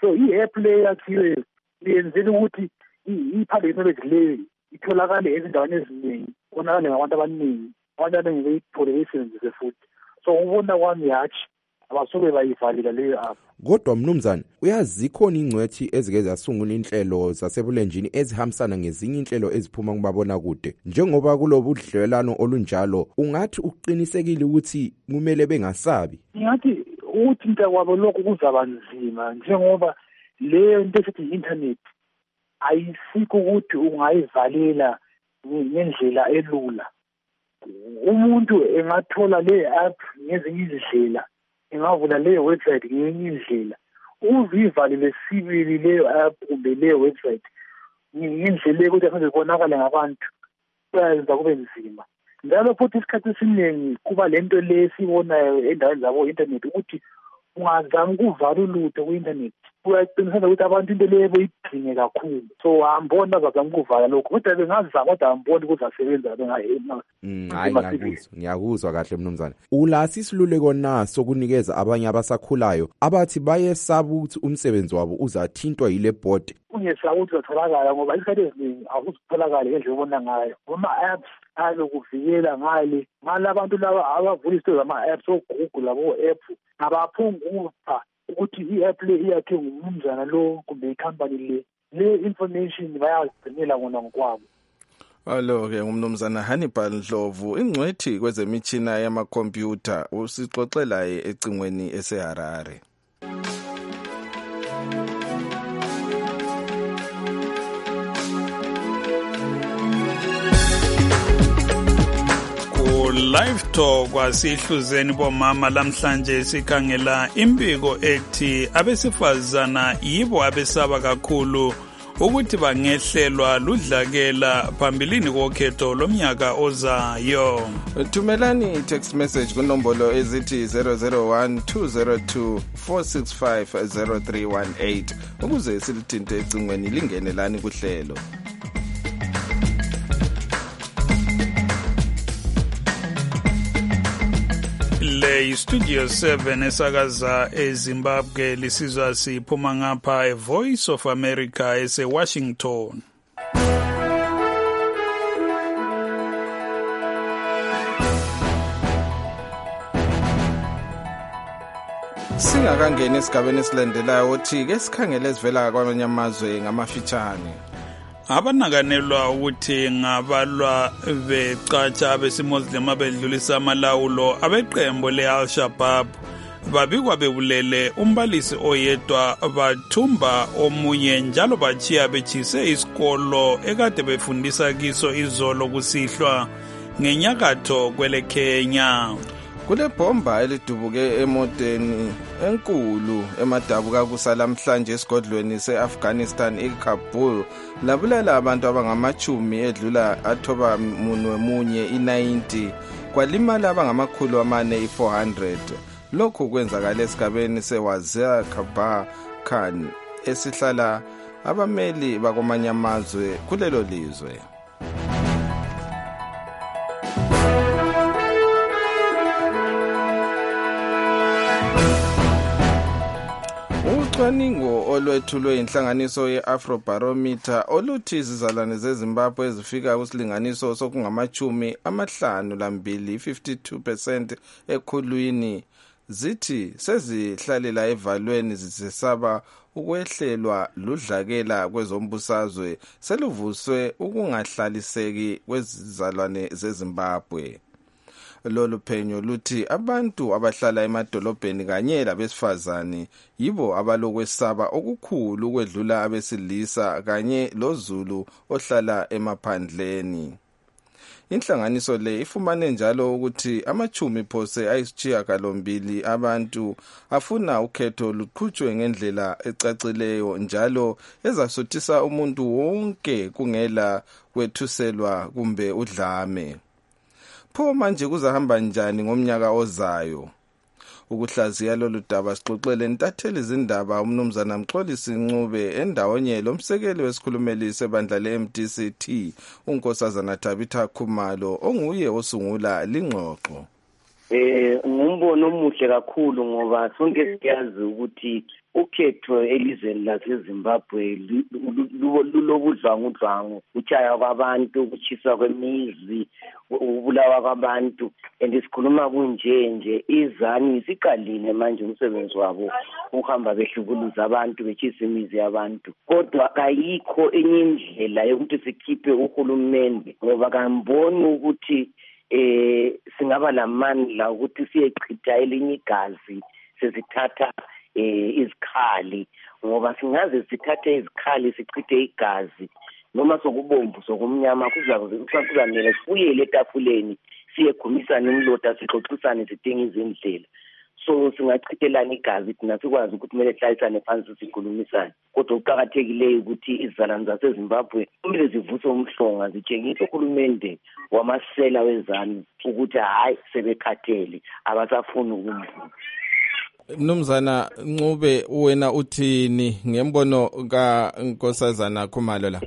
So i-app le yakhiwe yenzela ukuthi i-public knowledge leyo itholakale ezindaweni eziningi, bonakale ngabantu abaningi, abantu abaningi beyithole beyisebenzise futhi. So ubona kwami hatshi abasobe bayivalile leyo app. Kodwa mnumzane, uyazi khona ingcwethi ezike zasungula inhlelo zasebulenjini ezihambisana ngezinye inhlelo eziphuma kubabona kude. Njengoba kulobu budlelwano olunjalo, ungathi uqinisekile ukuthi kumele bengasabi? Ngathi ukuthinta kwabo lokho kuzaba nzima njengoba leyo into esithi internet ayisikho ukuthi ungayivalela ngendlela elula. Umuntu engathola le app ngezinye izindlela, engavula leyo website ngenye indlela, uzivalile sibili leyo app kumbe leyo website ngendlela ukuthi afanele kubonakale ngabantu, kuyenza kube nzima. Njalo futhi isikhathi esiningi kuba lento le sibonayo endaweni zabo internet ukuthi ungazama ukuvala ulutho ku-internet uyaqiniseka ukuthi abantu into leyo beyidinge kakhulu. So ambona bazama ukuvala lokho, kodwa bengazama kodwa amboni ukuthi asebenza hayi ngiyakuzwa kahle mnumzane. Ulasi isiluleko naso kunikeza abanye abasakhulayo abathi bayesaba ukuthi umsebenzi wabo uzathintwa yile board? Ungesaba ukuthi uzatholakala ngoba isikhathi esiningi awuzitholakali ngendlela obona ngayo. Ama-apps azokuvikela ngale abantu laba abavula izinto zama-apps oGoogle labo-app abaphungupha ukuthi i-app le iyakhe ngumnumzana lo kumbe ikhampani le information bayazigcinela wona ngokwabo. Alo-ke ngumnumzana Hannibal Ndlovu, ingcwethi kwezemitshina yamakhompyutha, usixoxela ecingweni eseHarare. Live Talk wasihluzeni bomama lamhlanje sikhangela impiko ethi abesifazana yibo abesaba kakhulu ukuthi bangehlelwa ludlakela phambilini kokhetho lomnyaka ozayo. Thumelani text message kunombolo ezithi 001-202-465-0318 ukuze silithinte ecingweni lingenelani kuhlelo. Le Studio 7 esakaza eZimbabwe lisizwa siphuma ngapha Voice of America eseWashington. Singakangeni esigabeni esilandelayo uthi ke sikhangele ezivela kwamanye amazwe ngamafitshane. Abanakanelwa ukuthi ngabalwa becatsha abesimoslim abedlulisa amalawulo abeqembo le-Al-Shabaab babikwa bebulele umbalisi oyedwa bathumba omunye njalo bachiya betshise isikolo ekade befundisa kiso izolo kusihlwa ngenyakatho kwele Kenya. Kule bhomba elidubuke emoteni enkulu emadabuka kusalamhlanje esigodlweni se-Afghanistan eKabul labulala abantu abangamachumi edlula athoba munye i-90 kwalimala abangamakhulu amane i-400. Lokhu kwenzakala esigabeni seWazir Khabar Khan esihlala abameli bakwamanye amazwe kulelo lizwe. Ucwaningo olwethulwe inhlanganiso ye-Afrobarometer oluthi izizalwane zeZimbabwe ezifika kusilinganiso sokungamachumi 52 52% ekhulwini zithi sezihlalela evalweni zisesaba ukwehlelwa ludlakela kwezombusazwe seluvuswe ukungahlaliseki kwezizalwane zeZimbabwe. Lolu phenyo luthi abantu abahlala emadolobheni kanye labesifazane yibo abalokwesaba okukhulu ukwedlula abesilisa kanye lozulu ohlala emaphandleni. Inhlanganiso le ifumane njalo ukuthi amachumi phose ayisishiyagalombili abantu afuna ukhetho luqhutshwe ngendlela ecacileyo njalo ezasuthisa umuntu wonke kungela kwethuselwa kumbe udlame. Pho manje kuzahamba njani ngomnyaka ozayo? Ukuhlaziya lolu daba sixoxele ntatheli izindaba umnumzana Mxolisi Ncube endawonye lomsekeli wesikhulumeli sebandla le-MDCT uNkosazana Tabitha Khumalo onguye osungula lingxoxo. Ngumbono omuhle kakhulu ngoba sonke siyazi ukuthi ukhetho elizweni laseZimbabwe lulobudlwangudlwangu, utshaya kwabantu, ukuchiswa kwemizi, ukubulawa kwabantu, and sikhuluma kunje izani isiqalile manje umsebenzi wabo ukuhamba behlukuluza abantu, betshisa imizi yabantu. Kodwa kayikho enye indlela yokuthi sikhiphe uhulumende, ngoba kamboni ukuthi singaba lamandla ukuthi siyechitha elinye igazi sesithatha izikhali, ngoba singaze sithathe izikhali sichithe igazi noma sokubomvu sokumnyama kuzamele sibuyele etafuleni siyegumisana umlota sixoxisane sidinga izindlela. So singachithelana igazi thina sikwazi ukuthi kumele sihlalisane phansi sikhulumisane. Kodwa uqhakathekileyo ukuthi izizalwane zaseZimbabwe kumele zivuse umhlonga zitshengise uhulumende wamasela wezanu ukuthi hayi sebekhathele abasafuni ukumvuma. Mnumzana Ncube, wena uthini ngembono kaNkosazana Khumalo la?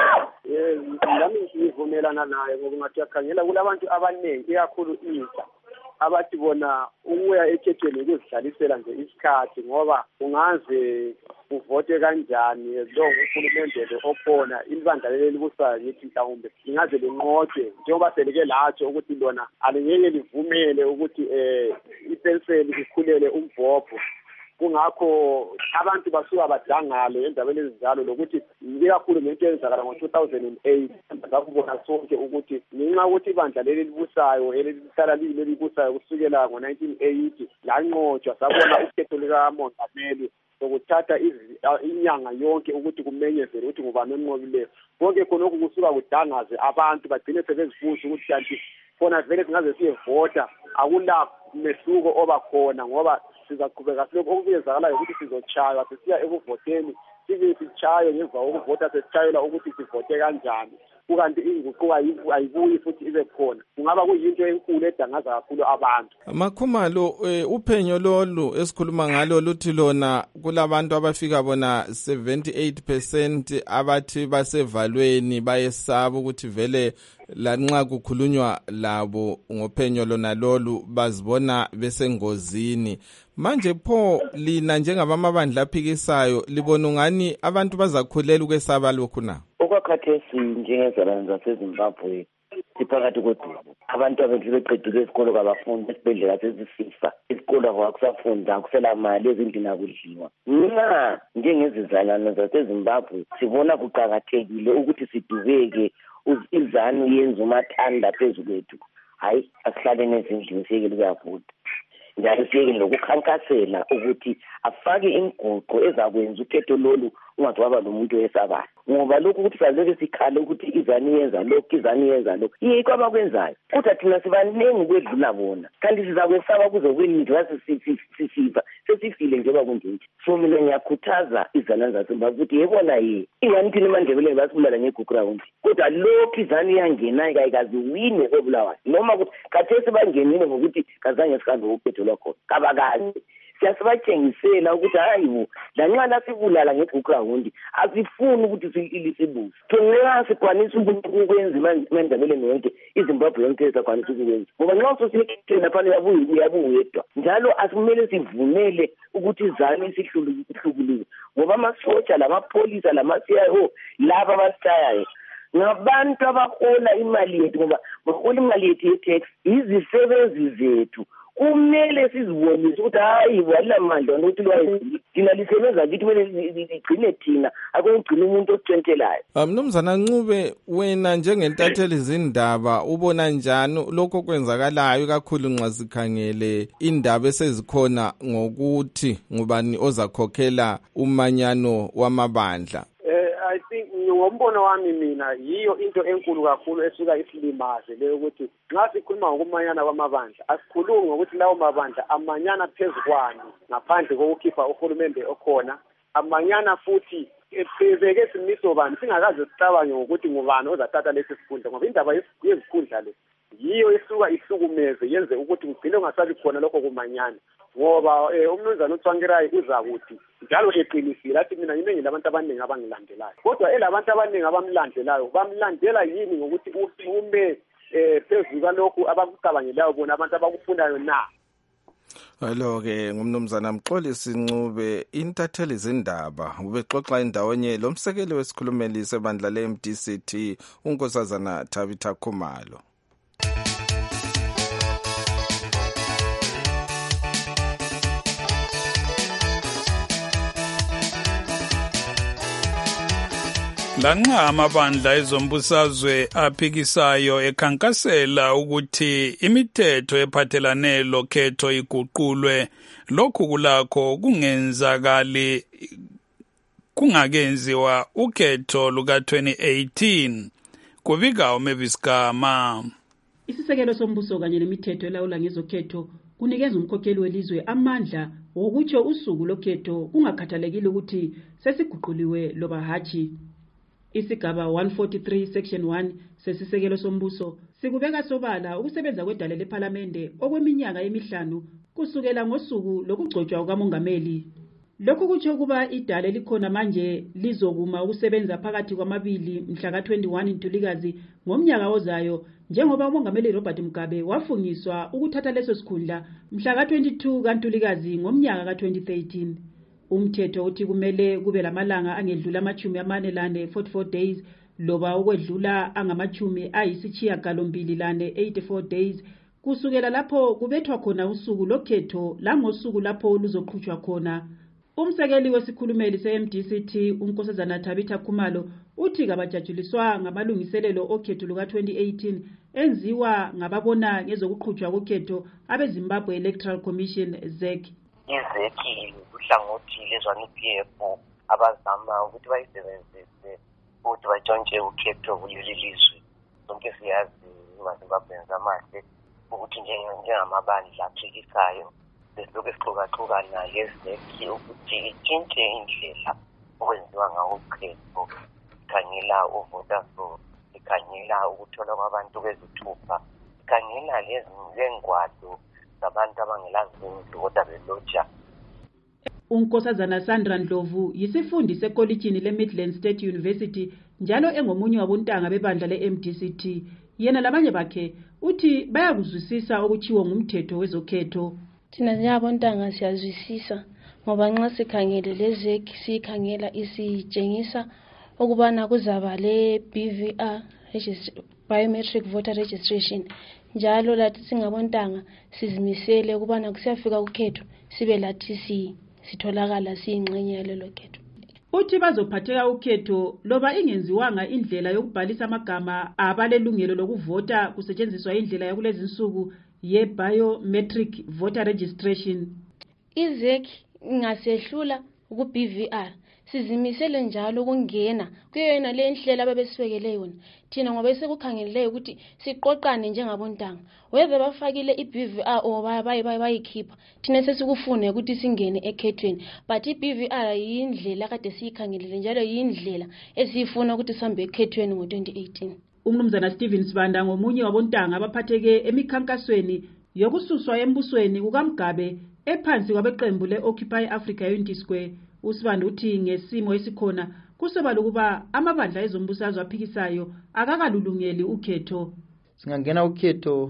Nami ngivumelana naye ngoba ngathi yakhangela kulabantu abaningi ikakhulu intsha abathi bona ukuya ekhethweni ukuzihlalisela nje isikhathi, ngoba ungaze uvote kanjani lo uhulumende okhona ibandla leli libusayo ngithi mhlawumbe ingaze linqotshwe njengoba selike latsho ukuthi lona alingeke livumele ukuthi ipenseli ikhulele umvobho. Kungakho abantu basuka badangale endabeni ezinjalo lokuthi ikakhulu ngento eyenzakala ngo-2008 ngakubona sonke ukuthi ngenxa ukuthi ibandla leli libusayo elihlala libusayo kusukela ngo-1980 lanqotshwa, sabona ukhetho likamongameli sokuthatha inyanga yonke ukuthi kumenyezele ukuthi ngubani onqobileyo. Konke khonokhu kusuka kudangaze abantu bagcine sebezibuza ukuthi kanti khona vele singaze siyevota akula mehluko obakhona, ngoba sizaqhubeka silokhu okuyenzakalayo ukuthi sizotshaywa sisiya ekuvoteni sibe sichaye ngemva kokuvota sesitshayela ukuthi sivote kanjani, kukanti inguquko ayibuyi futhi ibe khona. Kungaba kuyinto enkulu edangaza kakhulu abantu. Makhumalo, uphenyo lolu esikhuluma ngalo luthi lona kulabantu abafika bona 78% abathi basevalweni bayesaba ukuthi vele lanxa kukhulunywa labo ngophenyo lona lolu bazibona besengozini. Manje pho lina njengabamabandla aphikisayo libona ungani abantu bazakhulela ukwesaba lokhu na? Okwakhathesi njengezalwane zaseZimbabwe siphakathi kodumo. Abantu abethu beqedile isikolo kabafundi esibhedlela sesisifa, isikolo kwakusafunda akusela mali, ezindlini akudliwa. Mina njengezizalwane zaseZimbabwe sibona kuqakathekile ukuthi sidubeke izanu yenza umathanda phezu kwethu. Hayi, asihlaleni ezindlini siyekele ukuyavota. Njalo siyekele lokukhankasela ukuthi afake inguquko ezakwenza ukhetho lolu ungathi waba nomuntu oyesabayo, ngoba lokhu ukuthi sazeke sikhala ukuthi izani yenza lokhu izani yenza lokhu yikho abakwenzayo. Kodwa thina sibaningi ukwedlula bona, kanti sizakwesaba kuze kweningi sisifa sesifile njengoba kunjeni. So mina ngiyakhuthaza izalwane zaseZimbabwe ukuthi yebona ingani thina eMandebeleni basibulala ngeGugu Round, kodwa lokhu izani yangena kayikaziwine kobulawayo, noma ukuthi khathesi bangenile ngokuthi kazange sihambe ukhetho lwakhona kabakazi. Siyasibatshengisela ukuthi hayibo lanxa lasibulala ngeGugu Round asifuni ukuthi sibuze. Thina sikwanisa ukwenza eMandebeleni yonke, iZimbabwe yonke sakwanisa ukwenza, ngoba nxa usosikhethela phana uyabuyedwa. Njalo asimele sivumele ukuthi izani isihlukuluke, ngoba amasotsha lamapholisa lama-CIO laba abasitayayo ngabantu abahola imali yethu, ngoba bahola imali yethu ye-tax, izisebenzi zethu. Kumele sizibonise ukuthi hayi walamandla nokuthi thina lisebenza kithi kumele ligcine thina akugcina umuntu ositshentelayo. Mnumzana Ncube, wena njengentatheli zindaba ubona njani lokho kwenzakalayo kakhulu nxa sikhangele indaba esezikhona ngokuthi ngubani ozakhokhela umanyano wamabandla? I think ngombono wami mina yiyo into enkulu kakhulu esuka isilimaze leyo ukuthi nxa sikhuluma ngokumanyana kwamabandla asikhulumi ngokuthi lawo mabandla amanyana phezukwani ngaphandle kokukhipha uhulumende okhona, amanyana futhi ebeke simiso bani singakaze sicabange ngokuthi ngubani ozathatha lesi sikhundla, ngoba indaba yezikhundla le yiyo esuka ihlukumeze yenze ukuthi kugcine ungasabi khona lokho kumanyana, ngoba umnumzana uTsvangirai uza kuthi njalo eqinisile athi mina yini ngilabantu abaningi abangilandelayo, kodwa elabantu abaningi abamlandelayo bamlandela yini ngokuthi ume phezu kwalokhu abakucabangelayo bona abantu abakufunayo na? Alo-ke ngumnumzana Mxolisi Ncube, intatheli zindaba ubexoxa indawonye lo msekeli wesikhulumeli sebandla le-MDCT uNkosazana Tabitha Khumalo. Lanxa amabandla ezombusazwe aphikisayo ekhankasela ukuthi imithetho ephathelane lokhetho iguqulwe, lokhu kulakho kungenzakali kungakenziwa ukhetho luka-2018. Kubika uMavis Gama. Isisekelo sombuso kanye nemithetho elawula ngezokhetho kunikeza umkhokheli welizwe amandla wokutsho usuku lokhetho kungakhathalekile ukuthi sesiguquliwe loba hatshi. Isigaba 143 section 1 sesisekelo sombuso sikubeka sobala ukusebenza kwedale lephalamende okweminyaka emihlanu kusukela ngosuku lokugcotshwa kukamongameli. Lokhu kutsho kuba idale likhona manje lizokuma ukusebenza phakathi kwamabili mhla ka-21 Ntulikazi ngomnyaka ozayo, njengoba umongameli Robert Mugabe wafungiswa ukuthatha leso sikhundla mhla ka-22 kaNtulikazi ngomnyaka ka-2013. Umthetho uthi kumele kube lamalanga angedlula 44 days loba ukwedlula angamachumi ayisishiyagalombili 84 days kusukela lapho kubethwa khona usuku lokhetho langosuku lapho luzoqhutshwa khona. Umsekeli wesikhulumeli se-MDCT uNkosazana Tabitha Khumalo uthi kabajajuliswa ngamalungiselelo okhetho luka-2018 enziwa ngababona ngezokuqhutshwa kokhetho abeZimbabwe Electoral Commission ZEC. Izeki uhlangothi lezwaNU-PF abazama ukuthi bayisebenzise ukuthi batshontshe ukhetho kuleli lizwe. Sonke siyazi amaZimbabweans amahle ukuthi njengamabandla aphikisayo besilokhu sixukaxukana lezeki ukuthi itshintshe indlela okwenziwa ngawo ukhetho, ikhangela uvoters, ikhangela ukuthola kwabantu kwezithupha, ikhangela lezingwalo zabantu abangelazindlu kodwa beloja. uNkosazana Sandra Ndlovu yisifundi sekolitshini leMidland State University njalo engomunye wabontanga bebandla le-MDCT. Yena labanye bakhe uthi bayakuzwisisa okutshiwo ngumthetho wezokhetho. Thina njengabontanga siyazwisisa ngoba nxa sikhangele lezeki sikhangela isitshengisa ukubana kuzaba le BVR biometric voter registration, njalo lathi singabontanga sizimisele ukubana kusiyafika ukhetho sibe lathi sitholakala siyingxenye yalelo khetho. Uthi bazophatheka ukhetho loba ingenziwanga indlela yokubhalisa amagama abalelungelo lokuvota kusetshenziswa indlela yakulezi insuku ye-biometric voter registration. Izeki ingasehlula ku-BVR sizimisele njalo ukungena kuyona le ndlela ababesibekele yona. Thina ngoba besekukhangeleleyo ukuthi siqoqane njengabontanga, whether bafakile i-BVR or bayikhipha, thina sesikufune ukuthi singene ekhethweni, but i-BVR yindlela kade siyikhangelele njalo yindlela esiyifuna ukuthi sihambe ekhethweni ngo-2018. Umnumzana Stephen Sibanda ngomunye wabontanga abaphatheke emikhankasweni yokususwa embusweni kukaMgabe ephansi kwabeqembu le-Occupy Africa Unity Square. Usibanda uthi ngesimo esikhona kusobala ukuba amabandla ezombusazwe aphikisayo akakalulungeli ukhetho. Singangena ukhetho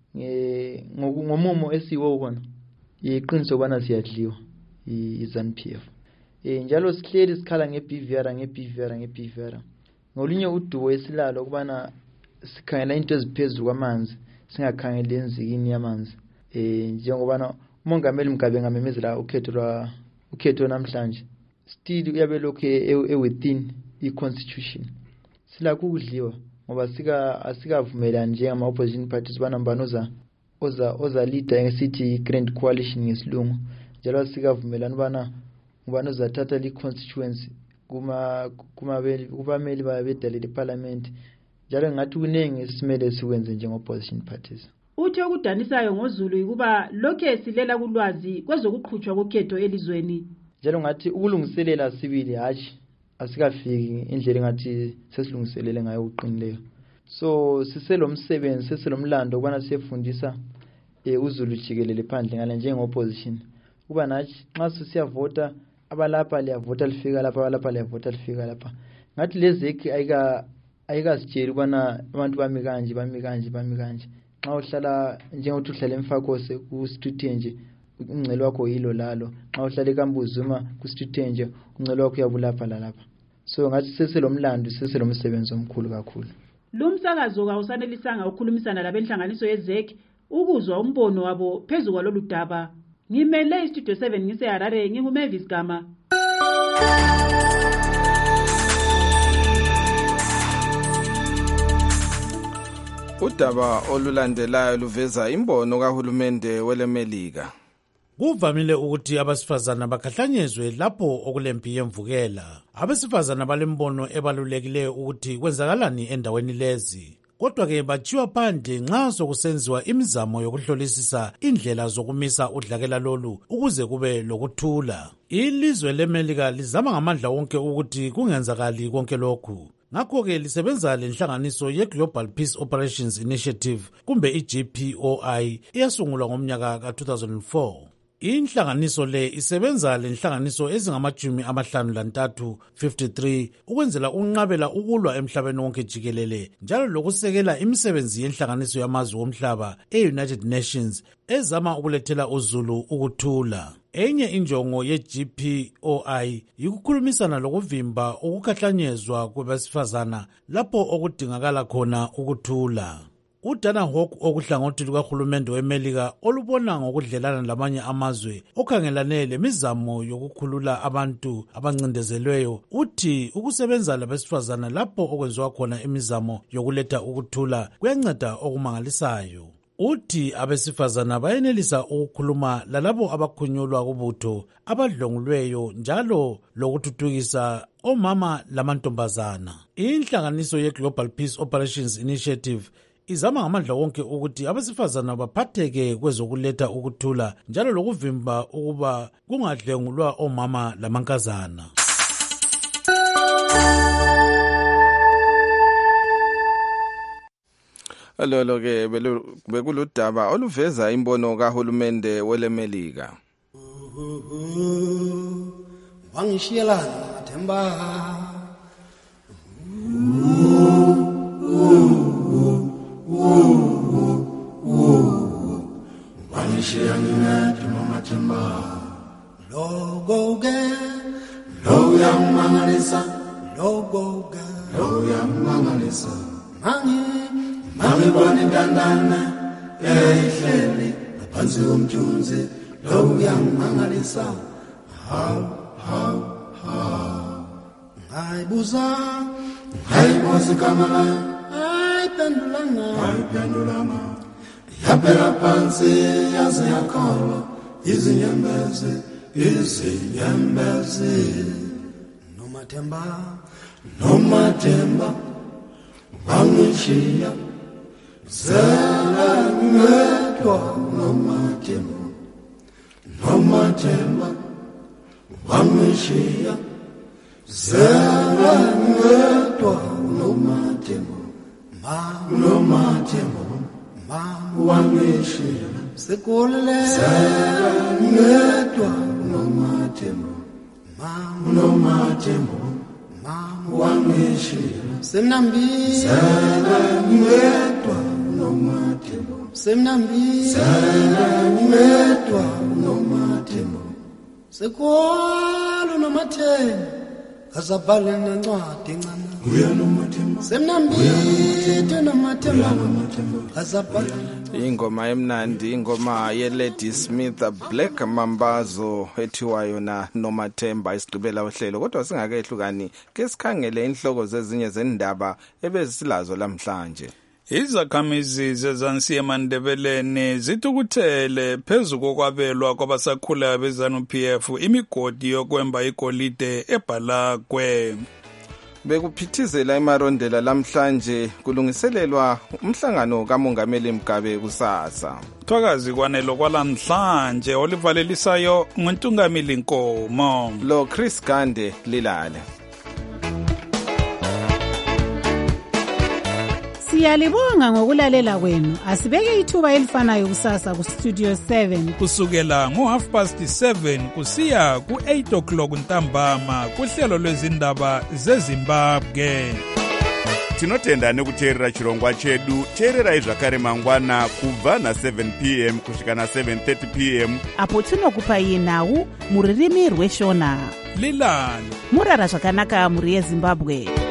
ngomumo esiwo kona iqiniso ukubana siyadliwa iZANU-PF. Njalo sihleli sikhala nge-BVR ngolunye udubo esilalo ukubana sikhangela into eziphezulu kwamanzi singakhangeli enzikini yamanzi. Njengobana umongameli Mugabe ngamemezela ukhetho namhlanje still uyabe lokhu within i-constitution. Silakho ukudliwa ngoba asikavumelani njengama opposition parties banambanoza oza leader ngesithi grand coalition ngesilungu, njalo asikavumelani ubana uzathatha i-constituency kumameli babedale leparliament, njalo ngathi kunenge simele sikwenze njenge-opposition parties. Uthe okudanisayo ngoZulu ukuba lokhe silela kulwazi kwezokuqhutshwa kokhetho elizweni. Njalo ngathi ukulungiselela sibili hatshi asikafiki indlela ngathi sesilungiselele ngayo uqinileyo. So siselomsebenzi seselomlando ukubana siyefundisa uZulu jikelele phandle ngale njenge-opposition kuba nathi nxa sisiyavota abalapha liyavota lifika lapha, abalapha liyavota lifika lapha. Ngathi lezeki ayikasitsheli ukubana abantu bami kanje. Nxa uhlala njengokuthi uhlala eMfakose ku-street nje ungcelo wakho yilo lalo. Xa uhlala eKambuzuma ku-street nje ungcelo wakho uyabulapha lalapha. So ngathi seselomlando seselomsebenzi omkhulu kakhulu. Lumsakazo kawusanelisanga ukukhulumisana labenhlanganiso yezeki ukuzwa umbono wabo phezu kwalolu daba. Ngimele iStudio 7 ngiseHarare nginguMavis Gama. Udaba olulandelayo luveza imbono kahulumende welemelika. Kuvamile ukuthi abasifazana bakhahlanyezwe lapho okulempi yemvukela. Abasifazana balembono ebalulekileyo ukuthi kwenzakalani endaweni lezi. Kodwa-ke bachiwa phandle nxa sokusenziwa imizamo yokuhlolisisa indlela zokumisa udlakela lolu ukuze kube lokuthula. Ilizwe lemelika lizama ngamandla wonke ukuthi kungenzakali konke lokhu. Ngakho-ke lisebenza lenhlanganiso ye-Global Peace Operations Initiative kumbe i-GPOI eyasungulwa ngomnyaka ka-2004. Inhlanganiso le isebenza lenhlanganiso ezingama-53 ukwenzela unqabela ukulwa emhlabeni wonke jikelele njalo lokusekela imisebenzi yenhlanganiso yamazwe omhlaba e-United Nations ezama ukulethela uzulu ukuthula. Enye injongo ye-GPOI yikukhulumisana lokuvimba ukukhahlanyezwa kwabesifazana lapho okudingakala khona ukuthula. UDana Hawk okuhlangothi lukahulumende wemelika olubona ngokudlelana lamanye amazwe okhangelane lemizamo yokukhulula abantu abancindezelweyo uthi ukusebenza labesifazana lapho okwenziwa khona imizamo yokuletha ukuthula kuyanceda okumangalisayo. Uthi abesifazana bayenelisa ukukhuluma lalabo abakhunyulwa kubutho abadlongulweyo njalo lokuthuthukisa omama lamantombazana. Inhlanganiso ye-Global Peace Operations Initiative izama ngamandla wonke ukuthi abesifazana baphatheke kwezokuletha ukuthula njalo lokuvimba ukuba kungadlengulwa omama lamankazana. Lolo-ke bekuludaba oluveza imbono kahulumende welemelika. Wangishiyelana Themba Wanishiyana Mama Themba Logoge Loyamangalisa Logoge Loyamangalisa Mami bani dandana ehleli ngaphansi komthunzi loyamangalisa how ngayibuza kamala ayipendulanga yaphela phansi yaze yakhala izinyembezi nomathemba wangishiya Zelangedwa nomathemba wangishiya Zelangedwa nomathemba wangishiya sekulele Zelangedwa nomathemba wangishiya semnambile Zelangedwa semnambile nomathemba sekwalo nomathemba kazabhala nencwadi encane uya nomathemba semnambile nomathemba kazabhala. Ingoma emnandi, ingoma ye-Lady Smith Black Mambazo ethiwa yona nomathemba isigqibela uhlelo. Kodwa singakehlukani ke sikhangele inhloko zezinye zendaba ebezisilazo lamhlanje. Izakhamizi zezansi eMandebeleni zithukuthele phezu kokwabelwa kwabasakhulayo beZANU-PF imigodi yokwemba igolide eBhalakwe. Bekuphithizela emarondela lamhlanje kulungiselelwa umhlangano kaMongameli Mugabe kusasa. Thwakazi kwanelo kwalamhlanje olivalelisayo nguNtungamili Nkomo. Lo Chris Gande Lilale. Siyalibonga ngokulalela kwenu. Asibeke ithuba elifanayo kusasa ku Studio 7 kusukela ngo7:30 kusiya ku8 o'clock ntambama kuhlelo lwezindaba zeZimbabwe. tinotenda nekuteerera chirongwa chedu. teererai zvakare mangwana kubva na7 p.m. kusvika na7:30 p.m. apo tinokupai nhau muririmi rweshona. lilani murara zvakanaka muri yezimbabwe.